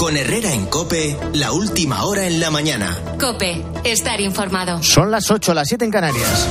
Con Herrera en COPE, la última hora en la mañana. COPE, estar informado. Son las 8, las 7 en Canarias.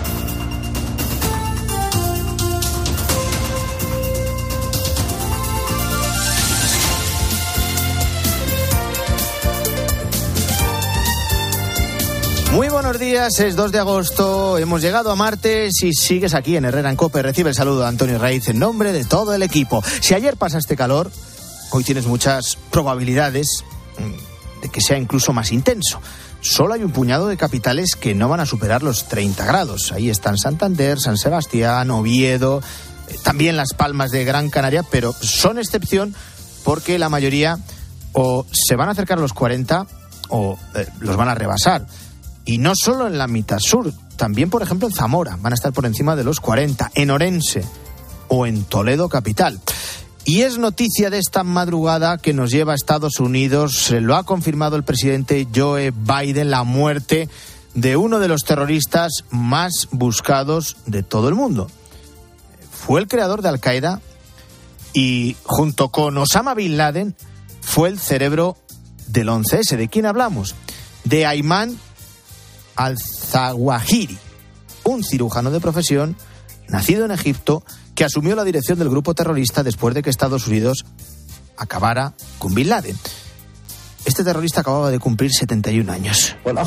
Muy buenos días, es 2 de agosto, hemos llegado a martes y sigues aquí en Herrera en COPE. Recibe el saludo de Antonio Raiz en nombre de todo el equipo. Si ayer pasaste calor, hoy tienes muchas probabilidades de que sea incluso más intenso. Solo hay un puñado de capitales que no van a superar los 30 grados. Ahí están Santander, San Sebastián, Oviedo, también Las Palmas de Gran Canaria, pero son excepción porque la mayoría o se van a acercar a los 40 o los van a rebasar. Y no solo en la mitad sur, también, por ejemplo, en Zamora van a estar por encima de los 40, en Orense o en Toledo capital. Y es noticia de esta madrugada que nos lleva a Estados Unidos, lo ha confirmado el presidente Joe Biden, la muerte de uno de los terroristas más buscados de todo el mundo. Fue el creador de Al-Qaeda y, junto con Osama Bin Laden, fue el cerebro del 11S. ¿De quién hablamos? De Ayman al-Zawahiri, un cirujano de profesión nacido en Egipto que asumió la dirección del grupo terrorista después de que Estados Unidos acabara con Bin Laden. Este terrorista acababa de cumplir 71 años. Bueno,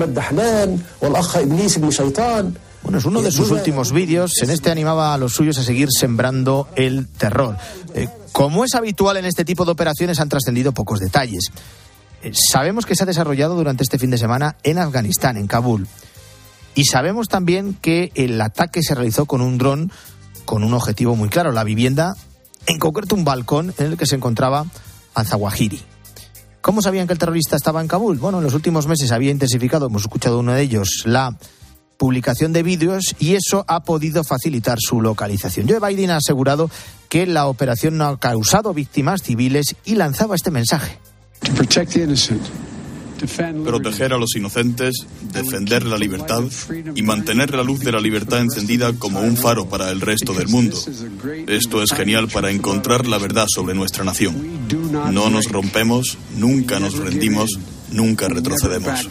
es uno de sus últimos vídeos. En este animaba a los suyos a seguir sembrando el terror. Como es habitual en este tipo de operaciones, han trascendido pocos detalles. Sabemos que se ha desarrollado durante este fin de semana en Afganistán, en Kabul. Y sabemos también que el ataque se realizó con un dron con un objetivo muy claro, la vivienda, en concreto un balcón en el que se encontraba al-Zawahiri. ¿Cómo sabían que el terrorista estaba en Kabul? Bueno, en los últimos meses había intensificado, hemos escuchado uno de ellos, la publicación de vídeos y eso ha podido facilitar su localización. Joe Biden ha asegurado que la operación no ha causado víctimas civiles y lanzaba este mensaje. Proteger a los inocentes, defender la libertad y mantener la luz de la libertad encendida como un faro para el resto del mundo. Esto es genial para encontrar la verdad sobre nuestra nación. No nos rompemos, nunca nos rendimos, nunca retrocedemos.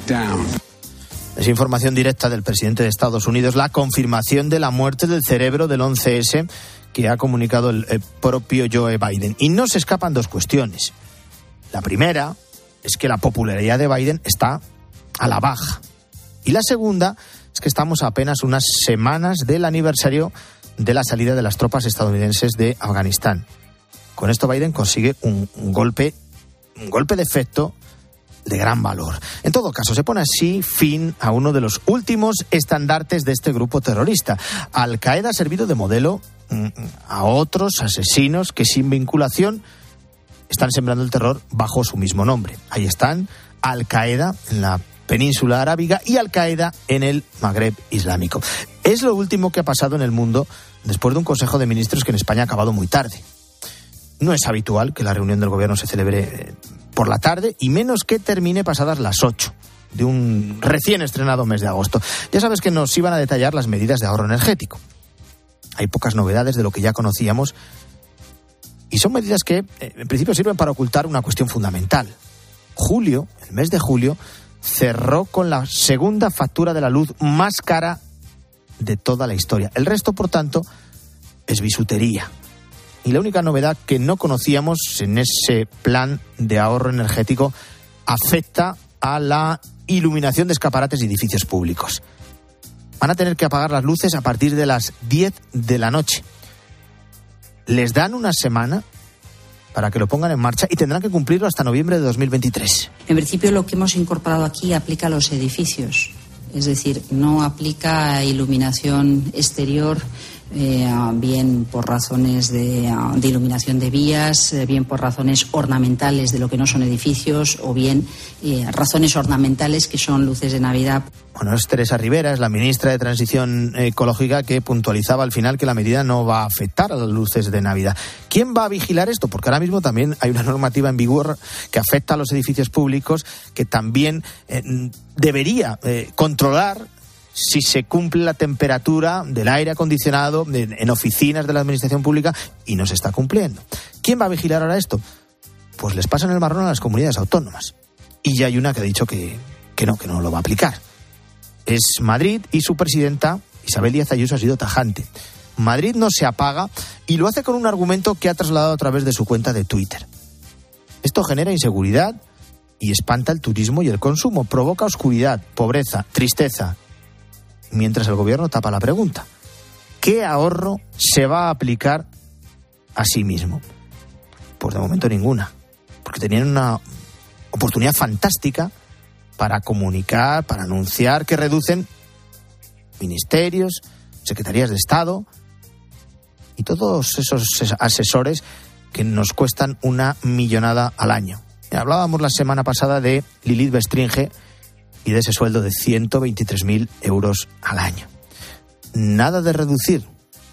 Es información directa del presidente de Estados Unidos, la confirmación de la muerte del cerebro del 11S que ha comunicado el propio Joe Biden. Y no se escapan dos cuestiones. La primera es que la popularidad de Biden está a la baja. Y la segunda es que estamos a apenas unas semanas del aniversario de la salida de las tropas estadounidenses de Afganistán. Con esto Biden consigue un golpe de efecto de gran valor. En todo caso, se pone así fin a uno de los últimos estandartes de este grupo terrorista. Al-Qaeda ha servido de modelo a otros asesinos que sin vinculación están sembrando el terror bajo su mismo nombre. Ahí están Al-Qaeda en la península arábiga y Al-Qaeda en el Magreb islámico. Es lo último que ha pasado en el mundo después de un Consejo de Ministros que en España ha acabado muy tarde. No es habitual que la reunión del gobierno se celebre por la tarde y menos que termine pasadas las 8 de un recién estrenado mes de agosto. Ya sabes que nos iban a detallar las medidas de ahorro energético. Hay pocas novedades de lo que ya conocíamos y son medidas que en principio sirven para ocultar una cuestión fundamental. Julio, el mes de julio, cerró con la segunda factura de la luz más cara de toda la historia. El resto, por tanto, es bisutería. Y la única novedad que no conocíamos en ese plan de ahorro energético afecta a la iluminación de escaparates y edificios públicos. Van a tener que apagar las luces a partir de las 10 de la noche. Les dan una semana para que lo pongan en marcha y tendrán que cumplirlo hasta noviembre de 2023. En principio, lo que hemos incorporado aquí aplica a los edificios. Es decir, no aplica a iluminación exterior, bien por razones de iluminación de vías, bien por razones ornamentales de lo que no son edificios, o bien razones ornamentales que son luces de Navidad. Bueno, es Teresa Rivera, es la ministra de Transición Ecológica, que puntualizaba al final que la medida no va a afectar a las luces de Navidad. ¿Quién va a vigilar esto? Porque ahora mismo también hay una normativa en vigor que afecta a los edificios públicos, que también debería controlar si se cumple la temperatura del aire acondicionado en oficinas de la administración pública, y no se está cumpliendo. ¿Quién va a vigilar ahora esto? pues les pasan el marrón a las comunidades autónomas. Y ya hay una que ha dicho que no lo va a aplicar. Es Madrid, y su presidenta, Isabel Díaz Ayuso, ha sido tajante. Madrid no se apaga y lo hace con un argumento que ha trasladado a través de su cuenta de Twitter. Esto genera inseguridad y espanta el turismo y el consumo, provoca oscuridad, pobreza, tristeza. Mientras el gobierno tapa la pregunta: ¿qué ahorro se va a aplicar a sí mismo? Pues de momento ninguna, porque tenían una oportunidad fantástica para comunicar, para anunciar que reducen ministerios, secretarías de Estado y todos esos asesores que nos cuestan una millonada al año. Hablábamos la semana pasada de Lilith Bestringe y de ese sueldo de 123.000 euros al año. Nada de reducir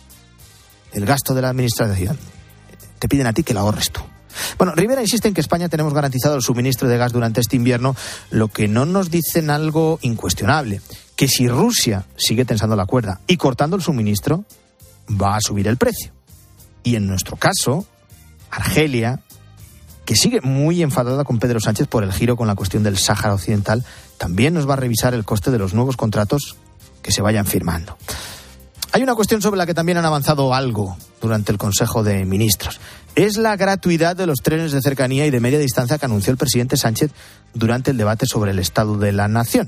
el gasto de la administración. Te piden a ti que lo ahorres tú. Bueno, Rivera insiste en que España tenemos garantizado el suministro de gas durante este invierno, lo que no nos dicen algo incuestionable, que si Rusia sigue tensando la cuerda y cortando el suministro, va a subir el precio. Y en nuestro caso, Argelia, que sigue muy enfadada con Pedro Sánchez por el giro con la cuestión del Sáhara Occidental, también nos va a revisar el coste de los nuevos contratos que se vayan firmando. Hay una cuestión sobre la que también han avanzado algo durante el Consejo de Ministros. Es la gratuidad de los trenes de cercanía y de media distancia que anunció el presidente Sánchez durante el debate sobre el Estado de la Nación.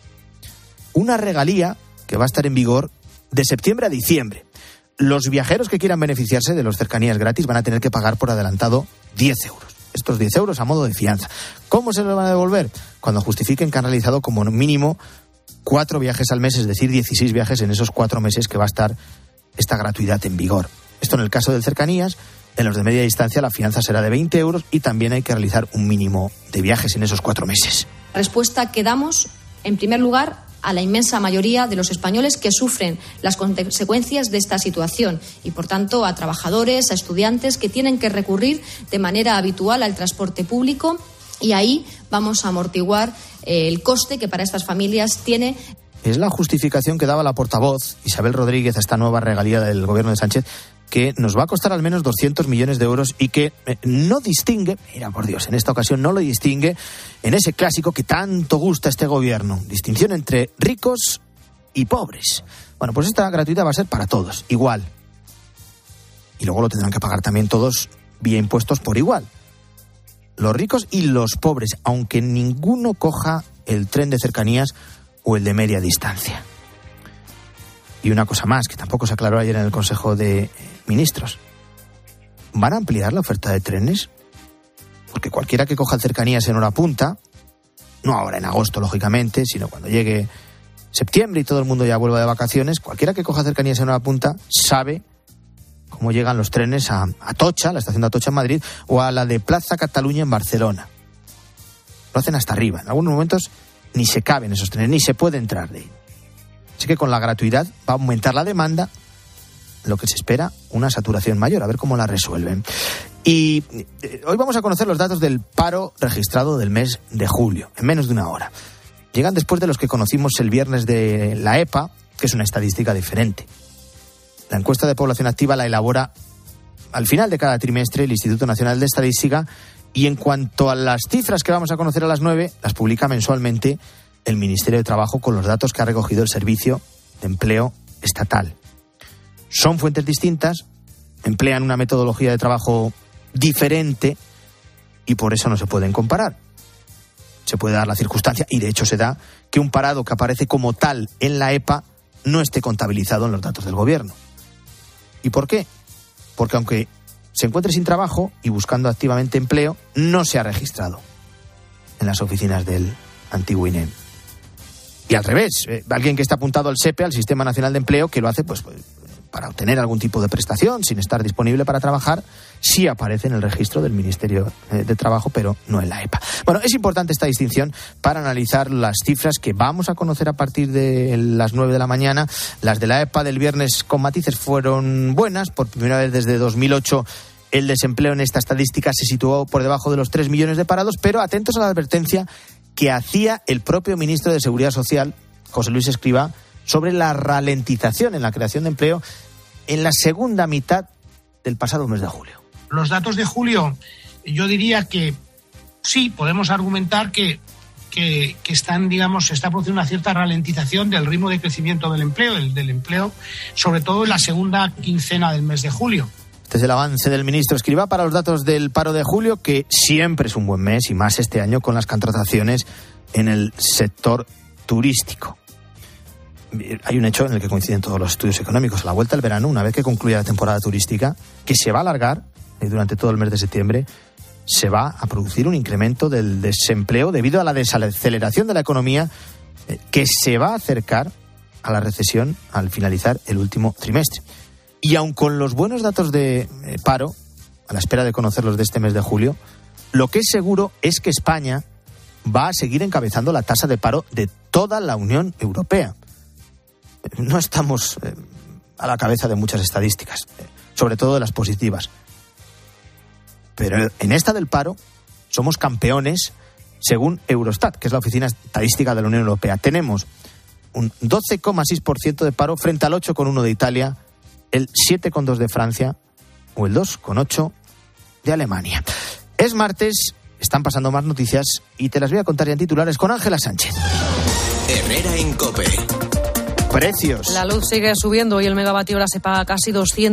Una regalía que va a estar en vigor de septiembre a diciembre. Los viajeros que quieran beneficiarse de los cercanías gratis van a tener que pagar por adelantado 10 euros. Estos 10 euros a modo de fianza. ¿Cómo se los van a devolver? Cuando justifiquen que han realizado como mínimo 4 viajes al mes, es decir, 16 viajes en esos 4 meses que va a estar esta gratuidad en vigor. Esto en el caso de cercanías. En los de media distancia la fianza será de 20 euros y también hay que realizar un mínimo de viajes en esos 4 meses. Respuesta que damos, en primer lugar, a la inmensa mayoría de los españoles que sufren las consecuencias de esta situación y, por tanto, a trabajadores, a estudiantes que tienen que recurrir de manera habitual al transporte público, y ahí vamos a amortiguar el coste que para estas familias tiene. Es la justificación que daba la portavoz Isabel Rodríguez a esta nueva regalía del gobierno de Sánchez, que nos va a costar al menos 200 millones de euros y que no distingue, mira por Dios, en esta ocasión no lo distingue en ese clásico que tanto gusta a este gobierno, distinción entre ricos y pobres. Bueno, pues esta gratuita va a ser para todos, igual. Y luego lo tendrán que pagar también todos vía impuestos por igual. Los ricos y los pobres, aunque ninguno coja el tren de cercanías o el de media distancia. Y una cosa más, que tampoco se aclaró ayer en el Consejo de Ministros. ¿Van a ampliar la oferta de trenes? Porque cualquiera que coja cercanías en hora punta, no ahora en agosto, lógicamente, sino cuando llegue septiembre y todo el mundo ya vuelva de vacaciones, cualquiera que coja cercanías en hora punta sabe cómo llegan los trenes a Atocha, la estación de Atocha en Madrid, o a la de Plaza Cataluña en Barcelona. Lo hacen hasta arriba. En algunos momentos ni se caben esos trenes, ni se puede entrar de ahí. Así que con la gratuidad va a aumentar la demanda, lo que se espera una saturación mayor, a ver cómo la resuelven. Y hoy vamos a conocer los datos del paro registrado del mes de julio, en menos de una hora. Llegan después de los que conocimos el viernes de la EPA, que es una estadística diferente. La encuesta de población activa la elabora al final de cada trimestre el Instituto Nacional de Estadística, y en cuanto a las cifras que vamos a conocer a las 9, las publica mensualmente el Ministerio de Trabajo con los datos que ha recogido el Servicio de Empleo Estatal. Son fuentes distintas, emplean una metodología de trabajo diferente y por eso no se pueden comparar. Se puede dar la circunstancia, y de hecho se da, que un parado que aparece como tal en la EPA no esté contabilizado en los datos del gobierno. ¿Y por qué? Porque aunque se encuentre sin trabajo y buscando activamente empleo, no se ha registrado en las oficinas del antiguo INEM. Y al revés, alguien que está apuntado al SEPE, al Sistema Nacional de Empleo, que lo hace pues para obtener algún tipo de prestación sin estar disponible para trabajar, sí aparece en el registro del Ministerio de Trabajo, pero no en la EPA. Bueno, es importante esta distinción para analizar las cifras que vamos a conocer a partir de las 9 de la mañana. Las de la EPA del viernes con matices fueron buenas. Por primera vez desde 2008 el desempleo en esta estadística se situó por debajo de los 3 millones de parados, pero atentos a la advertencia que hacía el propio ministro de Seguridad Social, José Luis Escrivá, sobre la ralentización en la creación de empleo en la segunda mitad del pasado mes de julio. Los datos de julio yo diría que sí, podemos argumentar que están, digamos, se está produciendo una cierta ralentización del ritmo de crecimiento del empleo, sobre todo en la segunda quincena del mes de julio. Este es el avance del ministro Escrivá para los datos del paro de julio, que siempre es un buen mes, y más este año con las contrataciones en el sector turístico. Hay un hecho en el que coinciden todos los estudios económicos. A la vuelta del verano, una vez que concluya la temporada turística, que se va a alargar durante todo el mes de septiembre, se va a producir un incremento del desempleo debido a la desaceleración de la economía, que se va a acercar a la recesión al finalizar el último trimestre. Y aun con los buenos datos de paro, a la espera de conocerlos de este mes de julio, lo que es seguro es que España va a seguir encabezando la tasa de paro de toda la Unión Europea. No estamos a la cabeza de muchas estadísticas, sobre todo de las positivas. Pero en esta del paro somos campeones según Eurostat, que es la oficina estadística de la Unión Europea. Tenemos un 12,6% de paro frente al 8,1% de Italia, el 7,2% de Francia o el 2,8% de Alemania. Es martes, están pasando más noticias y te las voy a contar ya en titulares con Ángela Sánchez. Herrera en COPE. Precios. La luz sigue subiendo y el megavatio hora se paga casi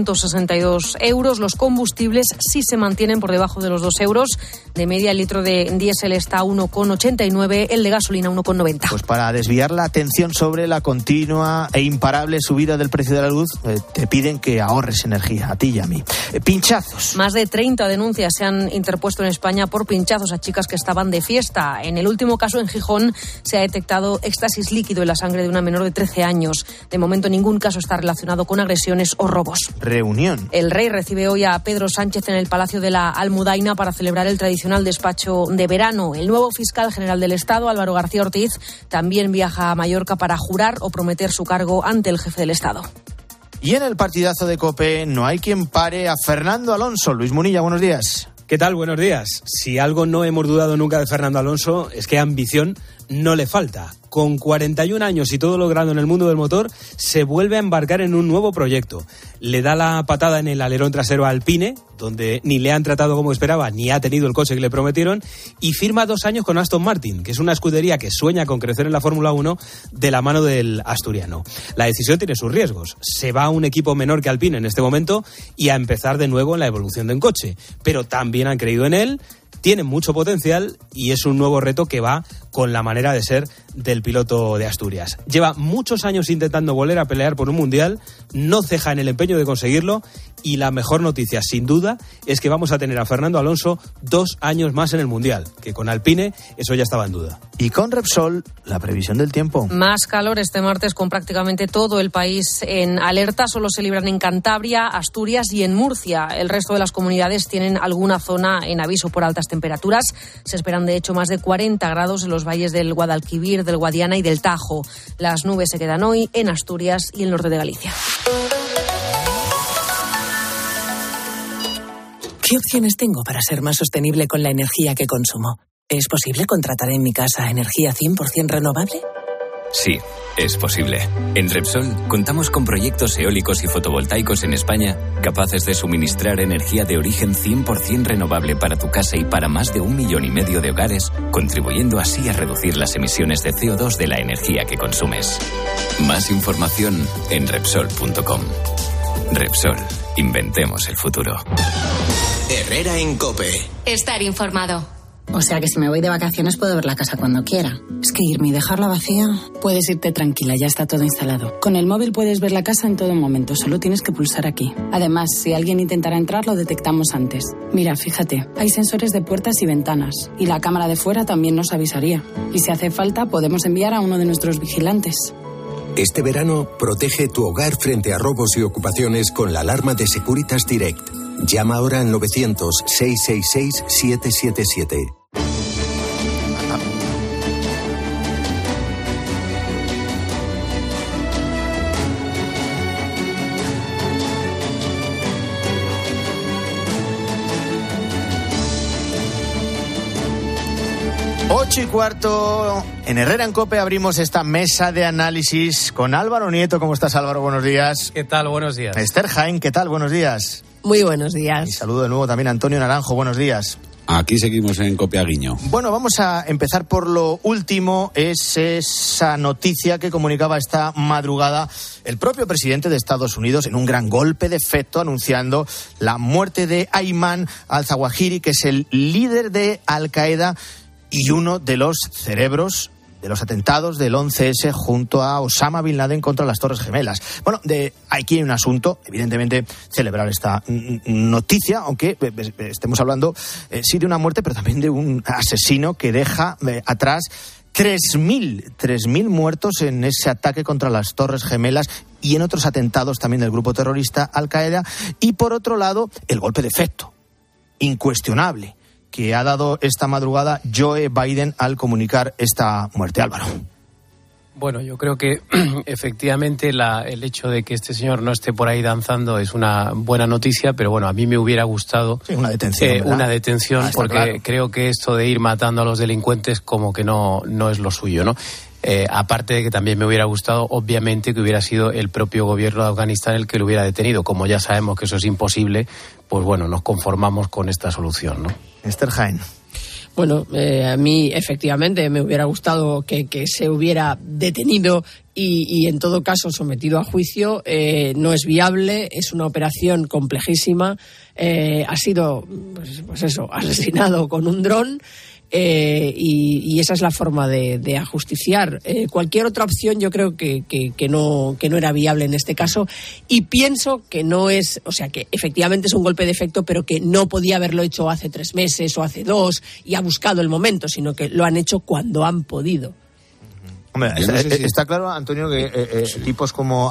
262 euros. Los combustibles sí se mantienen por debajo de los 2 euros. De media, el litro de diésel está a 1,89, el de gasolina 1,90. Pues para desviar la atención sobre la continua e imparable subida del precio de la luz, te piden que ahorres energía, a ti y a mí. Pinchazos. Más de 30 denuncias se han interpuesto en España por pinchazos a chicas que estaban de fiesta. En el último caso, en Gijón, se ha detectado éxtasis líquido en la sangre de una menor de 13 años. De momento, ningún caso está relacionado con agresiones o robos. Reunión. El rey recibe hoy a Pedro Sánchez en el Palacio de la Almudaina para celebrar el tradicional despacho de verano. El nuevo fiscal general del Estado, Álvaro García Ortiz, también viaja a Mallorca para jurar o prometer su cargo ante el jefe del Estado. Y en el partidazo de COPE no hay quien pare a Fernando Alonso. Luis Munilla, buenos días. ¿Qué tal? Buenos días. Si algo no hemos dudado nunca de Fernando Alonso es que ambición no le falta. Con 41 años y todo logrado en el mundo del motor, se vuelve a embarcar en un nuevo proyecto. Le da la patada en el alerón trasero a Alpine, donde ni le han tratado como esperaba, ni ha tenido el coche que le prometieron, y firma 2 años con Aston Martin, que es una escudería que sueña con crecer en la Fórmula 1 de la mano del asturiano. La decisión tiene sus riesgos. Se va a un equipo menor que Alpine en este momento y a empezar de nuevo en la evolución de un coche. Pero también han creído en él, tiene mucho potencial y es un nuevo reto que va con la manera de ser del piloto de Asturias. Lleva muchos años intentando volver a pelear por un mundial, no ceja en el empeño de conseguirlo y la mejor noticia, sin duda, es que vamos a tener a Fernando Alonso 2 años más en el mundial, que con Alpine eso ya estaba en duda. Y con Repsol, la previsión del tiempo. Más calor este martes con prácticamente todo el país en alerta. Solo se libran en Cantabria, Asturias y en Murcia. El resto de las comunidades tienen alguna zona en aviso por altas temperaturas. Se esperan, de hecho, más de 40 grados en los valles del Guadalquivir, del Guadiana y del Tajo. Las nubes se quedan hoy en Asturias y el norte de Galicia. ¿Qué opciones tengo para ser más sostenible con la energía que consumo? ¿Es posible contratar en mi casa energía 100% renovable? Sí, es posible. En Repsol contamos con proyectos eólicos y fotovoltaicos en España capaces de suministrar energía de origen 100% renovable para tu casa y para más de 1,5 millones de hogares, contribuyendo así a reducir las emisiones de CO2 de la energía que consumes. Más información en Repsol.com. Repsol, inventemos el futuro. Herrera en COPE. Estar informado. O sea que si me voy de vacaciones puedo ver la casa cuando quiera. Es que irme y dejarla vacía... Puedes irte tranquila, ya está todo instalado. Con el móvil puedes ver la casa en todo momento, solo tienes que pulsar aquí. Además, si alguien intentara entrar, lo detectamos antes. Mira, fíjate, hay sensores de puertas y ventanas. Y la cámara de fuera también nos avisaría. Y si hace falta, podemos enviar a uno de nuestros vigilantes. Este verano, protege tu hogar frente a robos y ocupaciones con la alarma de Securitas Direct. Llama ahora al 900-666-777. Ocho y cuarto, en Herrera en COPE abrimos esta mesa de análisis con Álvaro Nieto. ¿Cómo estás, Álvaro? Buenos días. ¿Qué tal? Buenos días. Esther Jaén, ¿qué tal? Buenos días. Muy buenos días. Y saludo de nuevo también a Antonio Naranjo. Buenos días. Aquí seguimos en Copiaguiño. Bueno, vamos a empezar por lo último. Es esa noticia que comunicaba esta madrugada el propio presidente de Estados Unidos en un gran golpe de efecto, anunciando la muerte de Ayman al-Zawahiri, que es el líder de Al-Qaeda y uno de los cerebros de los atentados del 11S junto a Osama Bin Laden contra las Torres Gemelas. Bueno, aquí hay un asunto, evidentemente, celebrar esta noticia, aunque estemos hablando sí de una muerte, pero también de un asesino que deja atrás 3.000 muertos en ese ataque contra las Torres Gemelas y en otros atentados también del grupo terrorista Al-Qaeda. Y por otro lado, el golpe de efecto, incuestionable, que ha dado esta madrugada Joe Biden al comunicar esta muerte. Álvaro. Bueno, yo creo que efectivamente el hecho de que este señor no esté por ahí danzando es una buena noticia, pero bueno, a mí me hubiera gustado una detención, porque claro, creo que esto de ir matando a los delincuentes como que no es lo suyo, ¿no? Aparte de que también me hubiera gustado, obviamente, que hubiera sido el propio gobierno de Afganistán el que lo hubiera detenido. Como ya sabemos que eso es imposible, pues bueno, nos conformamos con esta solución, ¿no? Esther Jaén. Bueno, a mí efectivamente me hubiera gustado que se hubiera detenido y en todo caso sometido a juicio. No es viable, es una operación complejísima. Ha sido, pues eso, asesinado con un dron. Y esa es la forma de ajusticiar. Cualquier otra opción yo creo que no era viable en este caso, y pienso que no es, o sea, que efectivamente es un golpe de efecto, pero que no podía haberlo hecho hace 3 meses o hace 2 y ha buscado el momento, sino que lo han hecho cuando han podido. Hombre, está claro, Antonio, que tipos como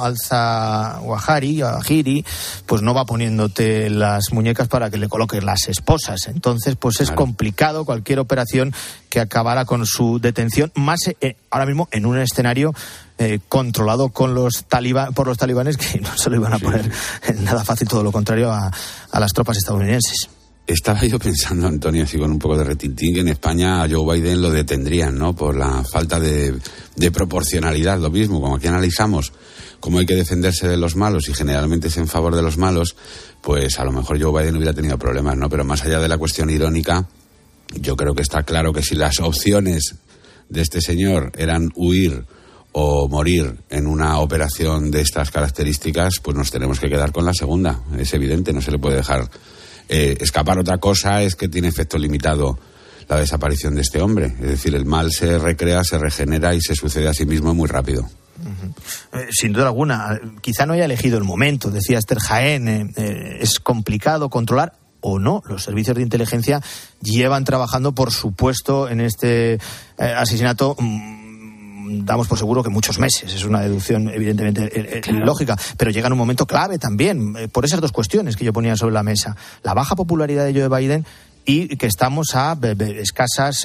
al-Zawahiri, pues no va poniéndote las muñecas para que le coloques las esposas. Entonces, pues es complicado cualquier operación que acabara con su detención, más ahora mismo en un escenario controlado por los talibanes, que no se lo iban a poner nada fácil, todo lo contrario a las tropas estadounidenses. Estaba yo pensando, Antonio, así con un poco de retintín, que en España a Joe Biden lo detendrían, ¿no? Por la falta de proporcionalidad. Lo mismo, como aquí analizamos cómo hay que defenderse de los malos y generalmente es en favor de los malos, pues a lo mejor Joe Biden hubiera tenido problemas, ¿no? Pero más allá de la cuestión irónica, yo creo que está claro que si las opciones de este señor eran huir o morir en una operación de estas características, pues nos tenemos que quedar con la segunda. Es evidente, no se le puede dejar escapar. Otra cosa es que tiene efecto limitado la desaparición de este hombre. Es decir, el mal se recrea, se regenera y se sucede a sí mismo muy rápido. Sin duda alguna. Quizá no haya elegido el momento, decía Esther Jaén. Es complicado controlar o no. Los servicios de inteligencia llevan trabajando, por supuesto, en este asesinato. Damos por seguro que muchos meses, es una deducción evidentemente lógica, pero llega en un momento clave también, por esas dos cuestiones que yo ponía sobre la mesa: la baja popularidad de Joe Biden y que estamos a escasas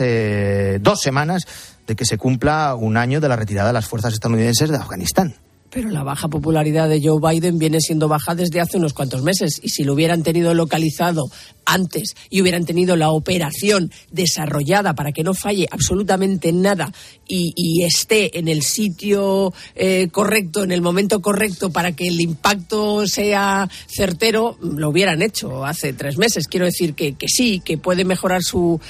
2 semanas de que se cumpla un año de la retirada de las fuerzas estadounidenses de Afganistán. Pero la baja popularidad de Joe Biden viene siendo baja desde hace unos cuantos meses, y si lo hubieran tenido localizado antes y hubieran tenido la operación desarrollada para que no falle absolutamente nada y esté en el sitio correcto, en el momento correcto, para que el impacto sea certero, lo hubieran hecho hace 3 meses. Quiero decir que sí, que puede mejorar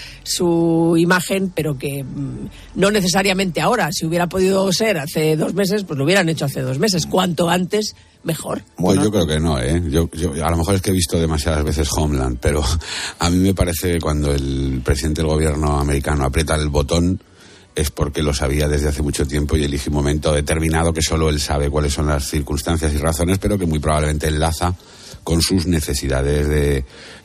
su imagen, pero que no necesariamente ahora. Si hubiera podido ser hace 2 meses, pues lo hubieran hecho hace 2 meses. Cuanto antes, mejor. Pues yo creo que no, Yo a lo mejor es que he visto demasiadas veces Homeland, pero a mí me parece que cuando el presidente del gobierno americano aprieta el botón es porque lo sabía desde hace mucho tiempo y elige un momento determinado que solo él sabe cuáles son las circunstancias y razones, pero que muy probablemente enlaza con sus necesidades de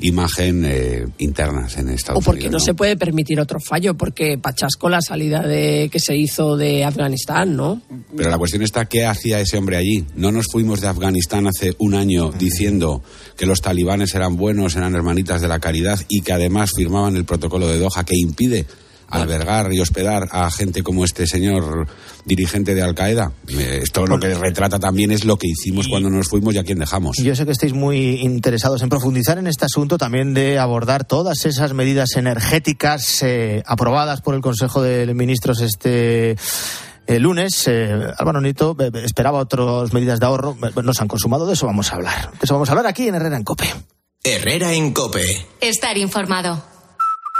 imagen internas en Estados Unidos. O porque no se puede permitir otro fallo, porque pachasco la salida que se hizo de Afganistán, ¿no? Pero la cuestión está, ¿qué hacía ese hombre allí? No nos fuimos de Afganistán hace un año diciendo que los talibanes eran buenos, eran hermanitas de la caridad y que además firmaban el protocolo de Doha que impide albergar y hospedar a gente como este señor dirigente de Al-Qaeda. Esto lo que retrata también es lo que hicimos cuando nos fuimos y a quién dejamos. Yo sé que estáis muy interesados en profundizar en este asunto, también de abordar todas esas medidas energéticas aprobadas por el Consejo de Ministros este lunes. Álvaro Nieto esperaba otras medidas de ahorro, no se han consumado. De eso vamos a hablar. De eso vamos a hablar aquí en Herrera en COPE. Herrera en COPE. Estar informado.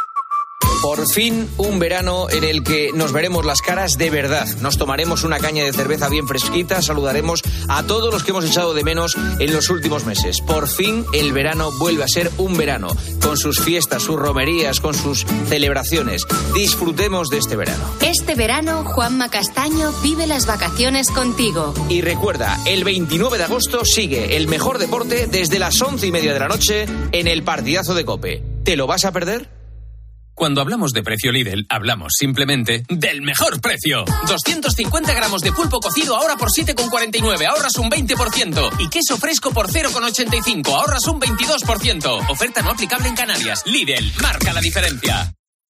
Por fin, un verano en el que nos veremos las caras de verdad. Nos tomaremos una caña de cerveza bien fresquita, saludaremos a todos los que hemos echado de menos en los últimos meses. Por fin, el verano vuelve a ser un verano, con sus fiestas, sus romerías, con sus celebraciones. Disfrutemos de este verano. Este verano, Juanma Castaño vive las vacaciones contigo. Y recuerda, el 29 de agosto sigue el mejor deporte desde las 11:30 de la noche en el partidazo de COPE. ¿Te lo vas a perder? Cuando hablamos de precio Lidl, hablamos simplemente del mejor precio. 250 gramos de pulpo cocido ahora por 7,49, ahorras un 20%. Y queso fresco por 0,85, ahorras un 22%. Oferta no aplicable en Canarias. Lidl, marca la diferencia.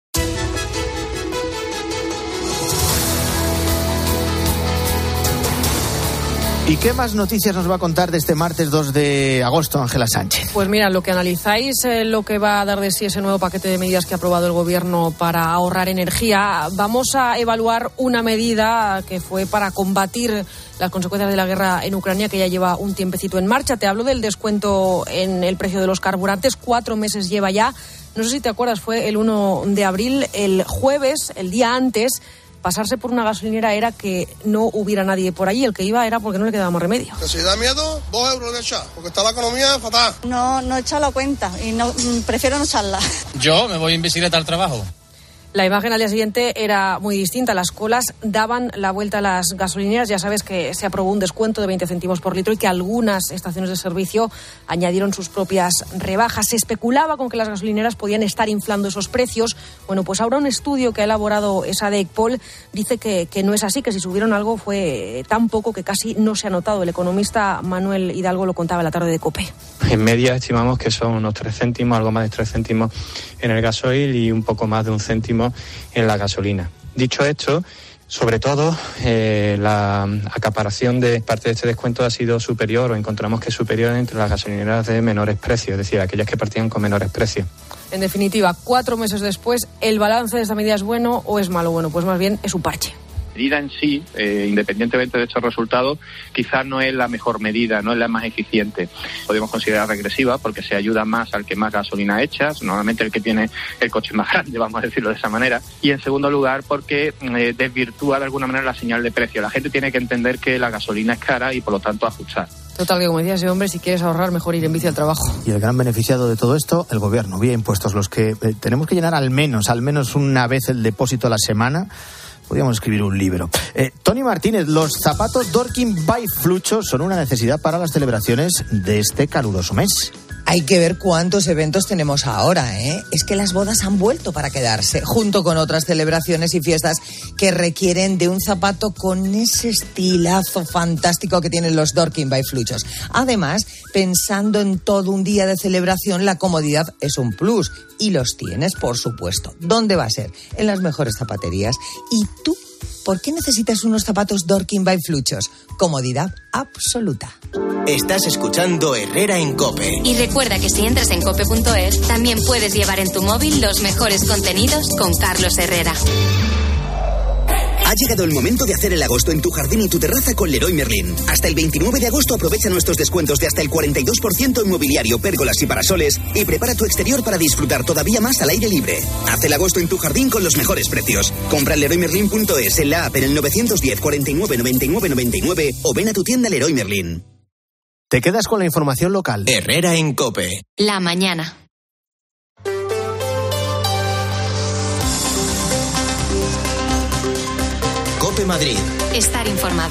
¿Y qué más noticias nos va a contar de este martes 2 de agosto, Ángela Sánchez? Pues mira, lo que analizáis, lo que va a dar de sí ese nuevo paquete de medidas que ha aprobado el Gobierno para ahorrar energía. Vamos a evaluar una medida que fue para combatir las consecuencias de la guerra en Ucrania, que ya lleva un tiempecito en marcha. Te hablo del descuento en el precio de los carburantes. 4 meses lleva ya. No sé si te acuerdas, fue el 1 de abril, el jueves, el día antes. Pasarse por una gasolinera era que no hubiera nadie por allí. El que iba era porque no le quedaba más remedio. Que si da miedo, 2 euros le echar, porque está la economía fatal. No he echado la cuenta y no prefiero no echarla. Yo me voy en bicicleta al trabajo. La imagen al día siguiente era muy distinta. Las colas daban la vuelta a las gasolineras. Ya sabes que se aprobó un descuento de 20 céntimos por litro y que algunas estaciones de servicio añadieron sus propias rebajas. Se especulaba con que las gasolineras podían estar inflando esos precios. Bueno, pues ahora un estudio que ha elaborado ESADE-ECPOL dice que no es así, que si subieron algo fue tan poco que casi no se ha notado. El economista Manuel Hidalgo lo contaba en la tarde de COPE. En media estimamos que son unos 3 céntimos, algo más de 3 céntimos en el gasoil y un poco más de 1 céntimo en la gasolina. Dicho esto, sobre todo la acaparación de parte de este descuento ha sido superior, o encontramos que es superior entre las gasolineras de menores precios, es decir, aquellas que partían con menores precios. En definitiva, 4 meses después, ¿el balance de esta medida es bueno o es malo? Bueno, pues más bien es un parche. La medida en sí, independientemente de estos resultados, quizás no es la mejor medida, no es la más eficiente. Podemos considerar regresiva porque se ayuda más al que más gasolina echa, normalmente el que tiene el coche más grande, vamos a decirlo de esa manera. Y en segundo lugar porque desvirtúa de alguna manera la señal de precio. La gente tiene que entender que la gasolina es cara y por lo tanto ajustar. Total, que como decía ese hombre, si quieres ahorrar, mejor ir en bici al trabajo. Y el gran beneficiado de todo esto, el Gobierno, vía impuestos, los que tenemos que llenar al menos una vez el depósito a la semana. Podríamos escribir un libro. Tony Martínez, los zapatos Dorking by Flucho son una necesidad para las celebraciones de este caluroso mes. Hay que ver cuántos eventos tenemos ahora, ¿eh? Es que las bodas han vuelto para quedarse, junto con otras celebraciones y fiestas que requieren de un zapato con ese estilazo fantástico que tienen los Dorking by Fluchos. Además, pensando en todo un día de celebración, la comodidad es un plus. Y los tienes, por supuesto. ¿Dónde va a ser? En las mejores zapaterías. ¿Y tú? ¿Por qué necesitas unos zapatos Dorking by Fluchos? Comodidad absoluta. Estás escuchando Herrera en COPE. Y recuerda que si entras en cope.es, también puedes llevar en tu móvil los mejores contenidos con Carlos Herrera. Ha llegado el momento de hacer el agosto en tu jardín y tu terraza con Leroy Merlin. Hasta el 29 de agosto aprovecha nuestros descuentos de hasta el 42% en mobiliario, pérgolas y parasoles y prepara tu exterior para disfrutar todavía más al aire libre. Haz el agosto en tu jardín con los mejores precios. Compra en leroymerlin.es, en la app, en el 910 49 99 99 o ven a tu tienda Leroy Merlin. Te quedas con la información local. Herrera en COPE. La mañana. COPE Madrid. Estar informado.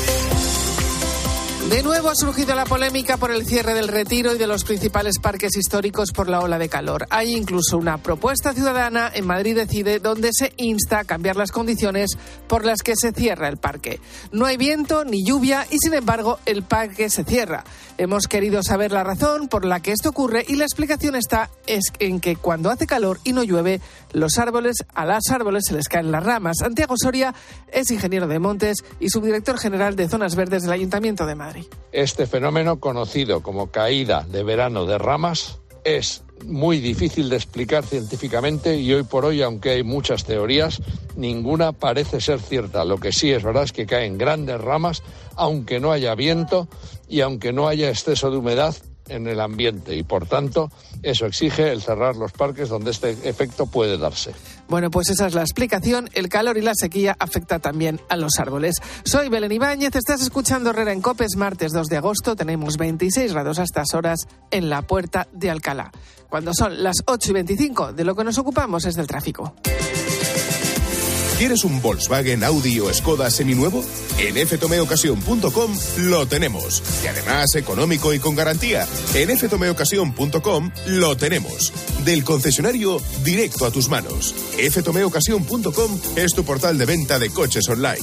De nuevo ha surgido la polémica por el cierre del Retiro y de los principales parques históricos por la ola de calor. Hay incluso una propuesta ciudadana en Madrid Decide donde se insta a cambiar las condiciones por las que se cierra el parque. No hay viento ni lluvia y, sin embargo, el parque se cierra. Hemos querido saber la razón por la que esto ocurre y la explicación está en que cuando hace calor y no llueve, a los árboles se les caen las ramas. Santiago Soria es ingeniero de montes y subdirector general de Zonas Verdes del Ayuntamiento de Madrid. Este fenómeno, conocido como caída de verano de ramas, es muy difícil de explicar científicamente y hoy por hoy, aunque hay muchas teorías, ninguna parece ser cierta. Lo que sí es verdad es que caen grandes ramas, aunque no haya viento y aunque no haya exceso de humedad en el ambiente y, por tanto, eso exige el cerrar los parques donde este efecto puede darse. Bueno, pues esa es la explicación. El calor y la sequía afecta también a los árboles. Soy Belén Ibáñez, estás escuchando Herrera en COPE, es martes 2 de agosto, tenemos 26 grados a estas horas en la Puerta de Alcalá. Cuando son las 8:25, de lo que nos ocupamos es del tráfico. ¿Quieres un Volkswagen, Audi o Skoda seminuevo? En ftomeocasión.com lo tenemos. Y además económico y con garantía. En ftomeocasión.com lo tenemos. Del concesionario directo a tus manos. ftomeocasión.com es tu portal de venta de coches online.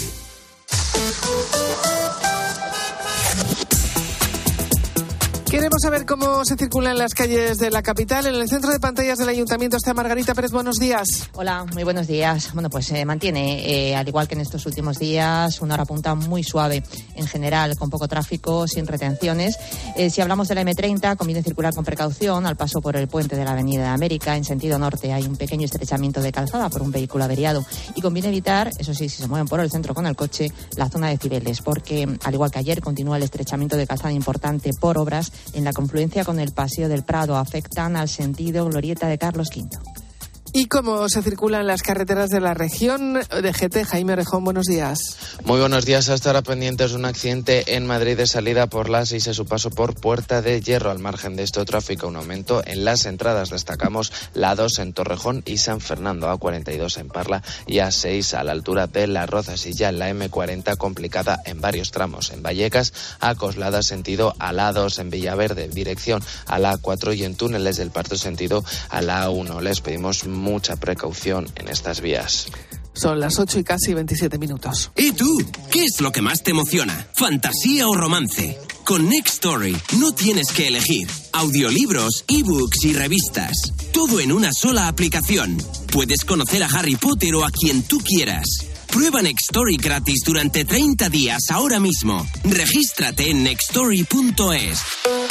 Queremos saber cómo se circula en las calles de la capital. En el centro de pantallas del Ayuntamiento está Margarita Pérez. Buenos días. Hola, muy buenos días. Bueno, pues se mantiene, al igual que en estos últimos días, una hora punta muy suave en general, con poco tráfico, sin retenciones. Si hablamos de la M30, conviene circular con precaución al paso por el puente de la Avenida de América. En sentido norte hay un pequeño estrechamiento de calzada por un vehículo averiado. Y conviene evitar, eso sí, si se mueven por el centro con el coche, la zona de Cibeles, porque, al igual que ayer, continúa el estrechamiento de calzada importante por obras en la confluencia con el Paseo del Prado. Afectan al sentido Glorieta de Carlos V. ¿Y cómo se circulan las carreteras de la región? DGT, Jaime Orejón, buenos días. Muy buenos días. Hasta ahora pendientes de un accidente en Madrid de salida por la A6 a su paso por Puerta de Hierro. Al margen de esto, tráfico, un aumento en las entradas. Destacamos la A2 en Torrejón y San Fernando, A42 en Parla y A6 a la altura de Las Rozas. Y ya en la M40 complicada en varios tramos. En Vallecas, a Coslada sentido a la A2, en Villaverde dirección a la A4 y en túneles del Parto sentido a la A1. Les pedimos mucha precaución en estas vías. Son las 8:27. ¿Y tú? ¿Qué es lo que más te emociona? ¿Fantasía o romance? Con Next Story no tienes que elegir. Audiolibros, ebooks y revistas. Todo en una sola aplicación. Puedes conocer a Harry Potter o a quien tú quieras. Prueba Nextory gratis durante 30 días ahora mismo. Regístrate en nextory.es.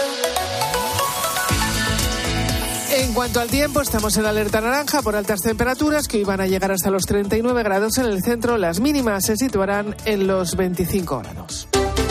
En cuanto al tiempo, estamos en alerta naranja por altas temperaturas que hoy van a llegar hasta los 39 grados en el centro. Las mínimas se situarán en los 25 grados.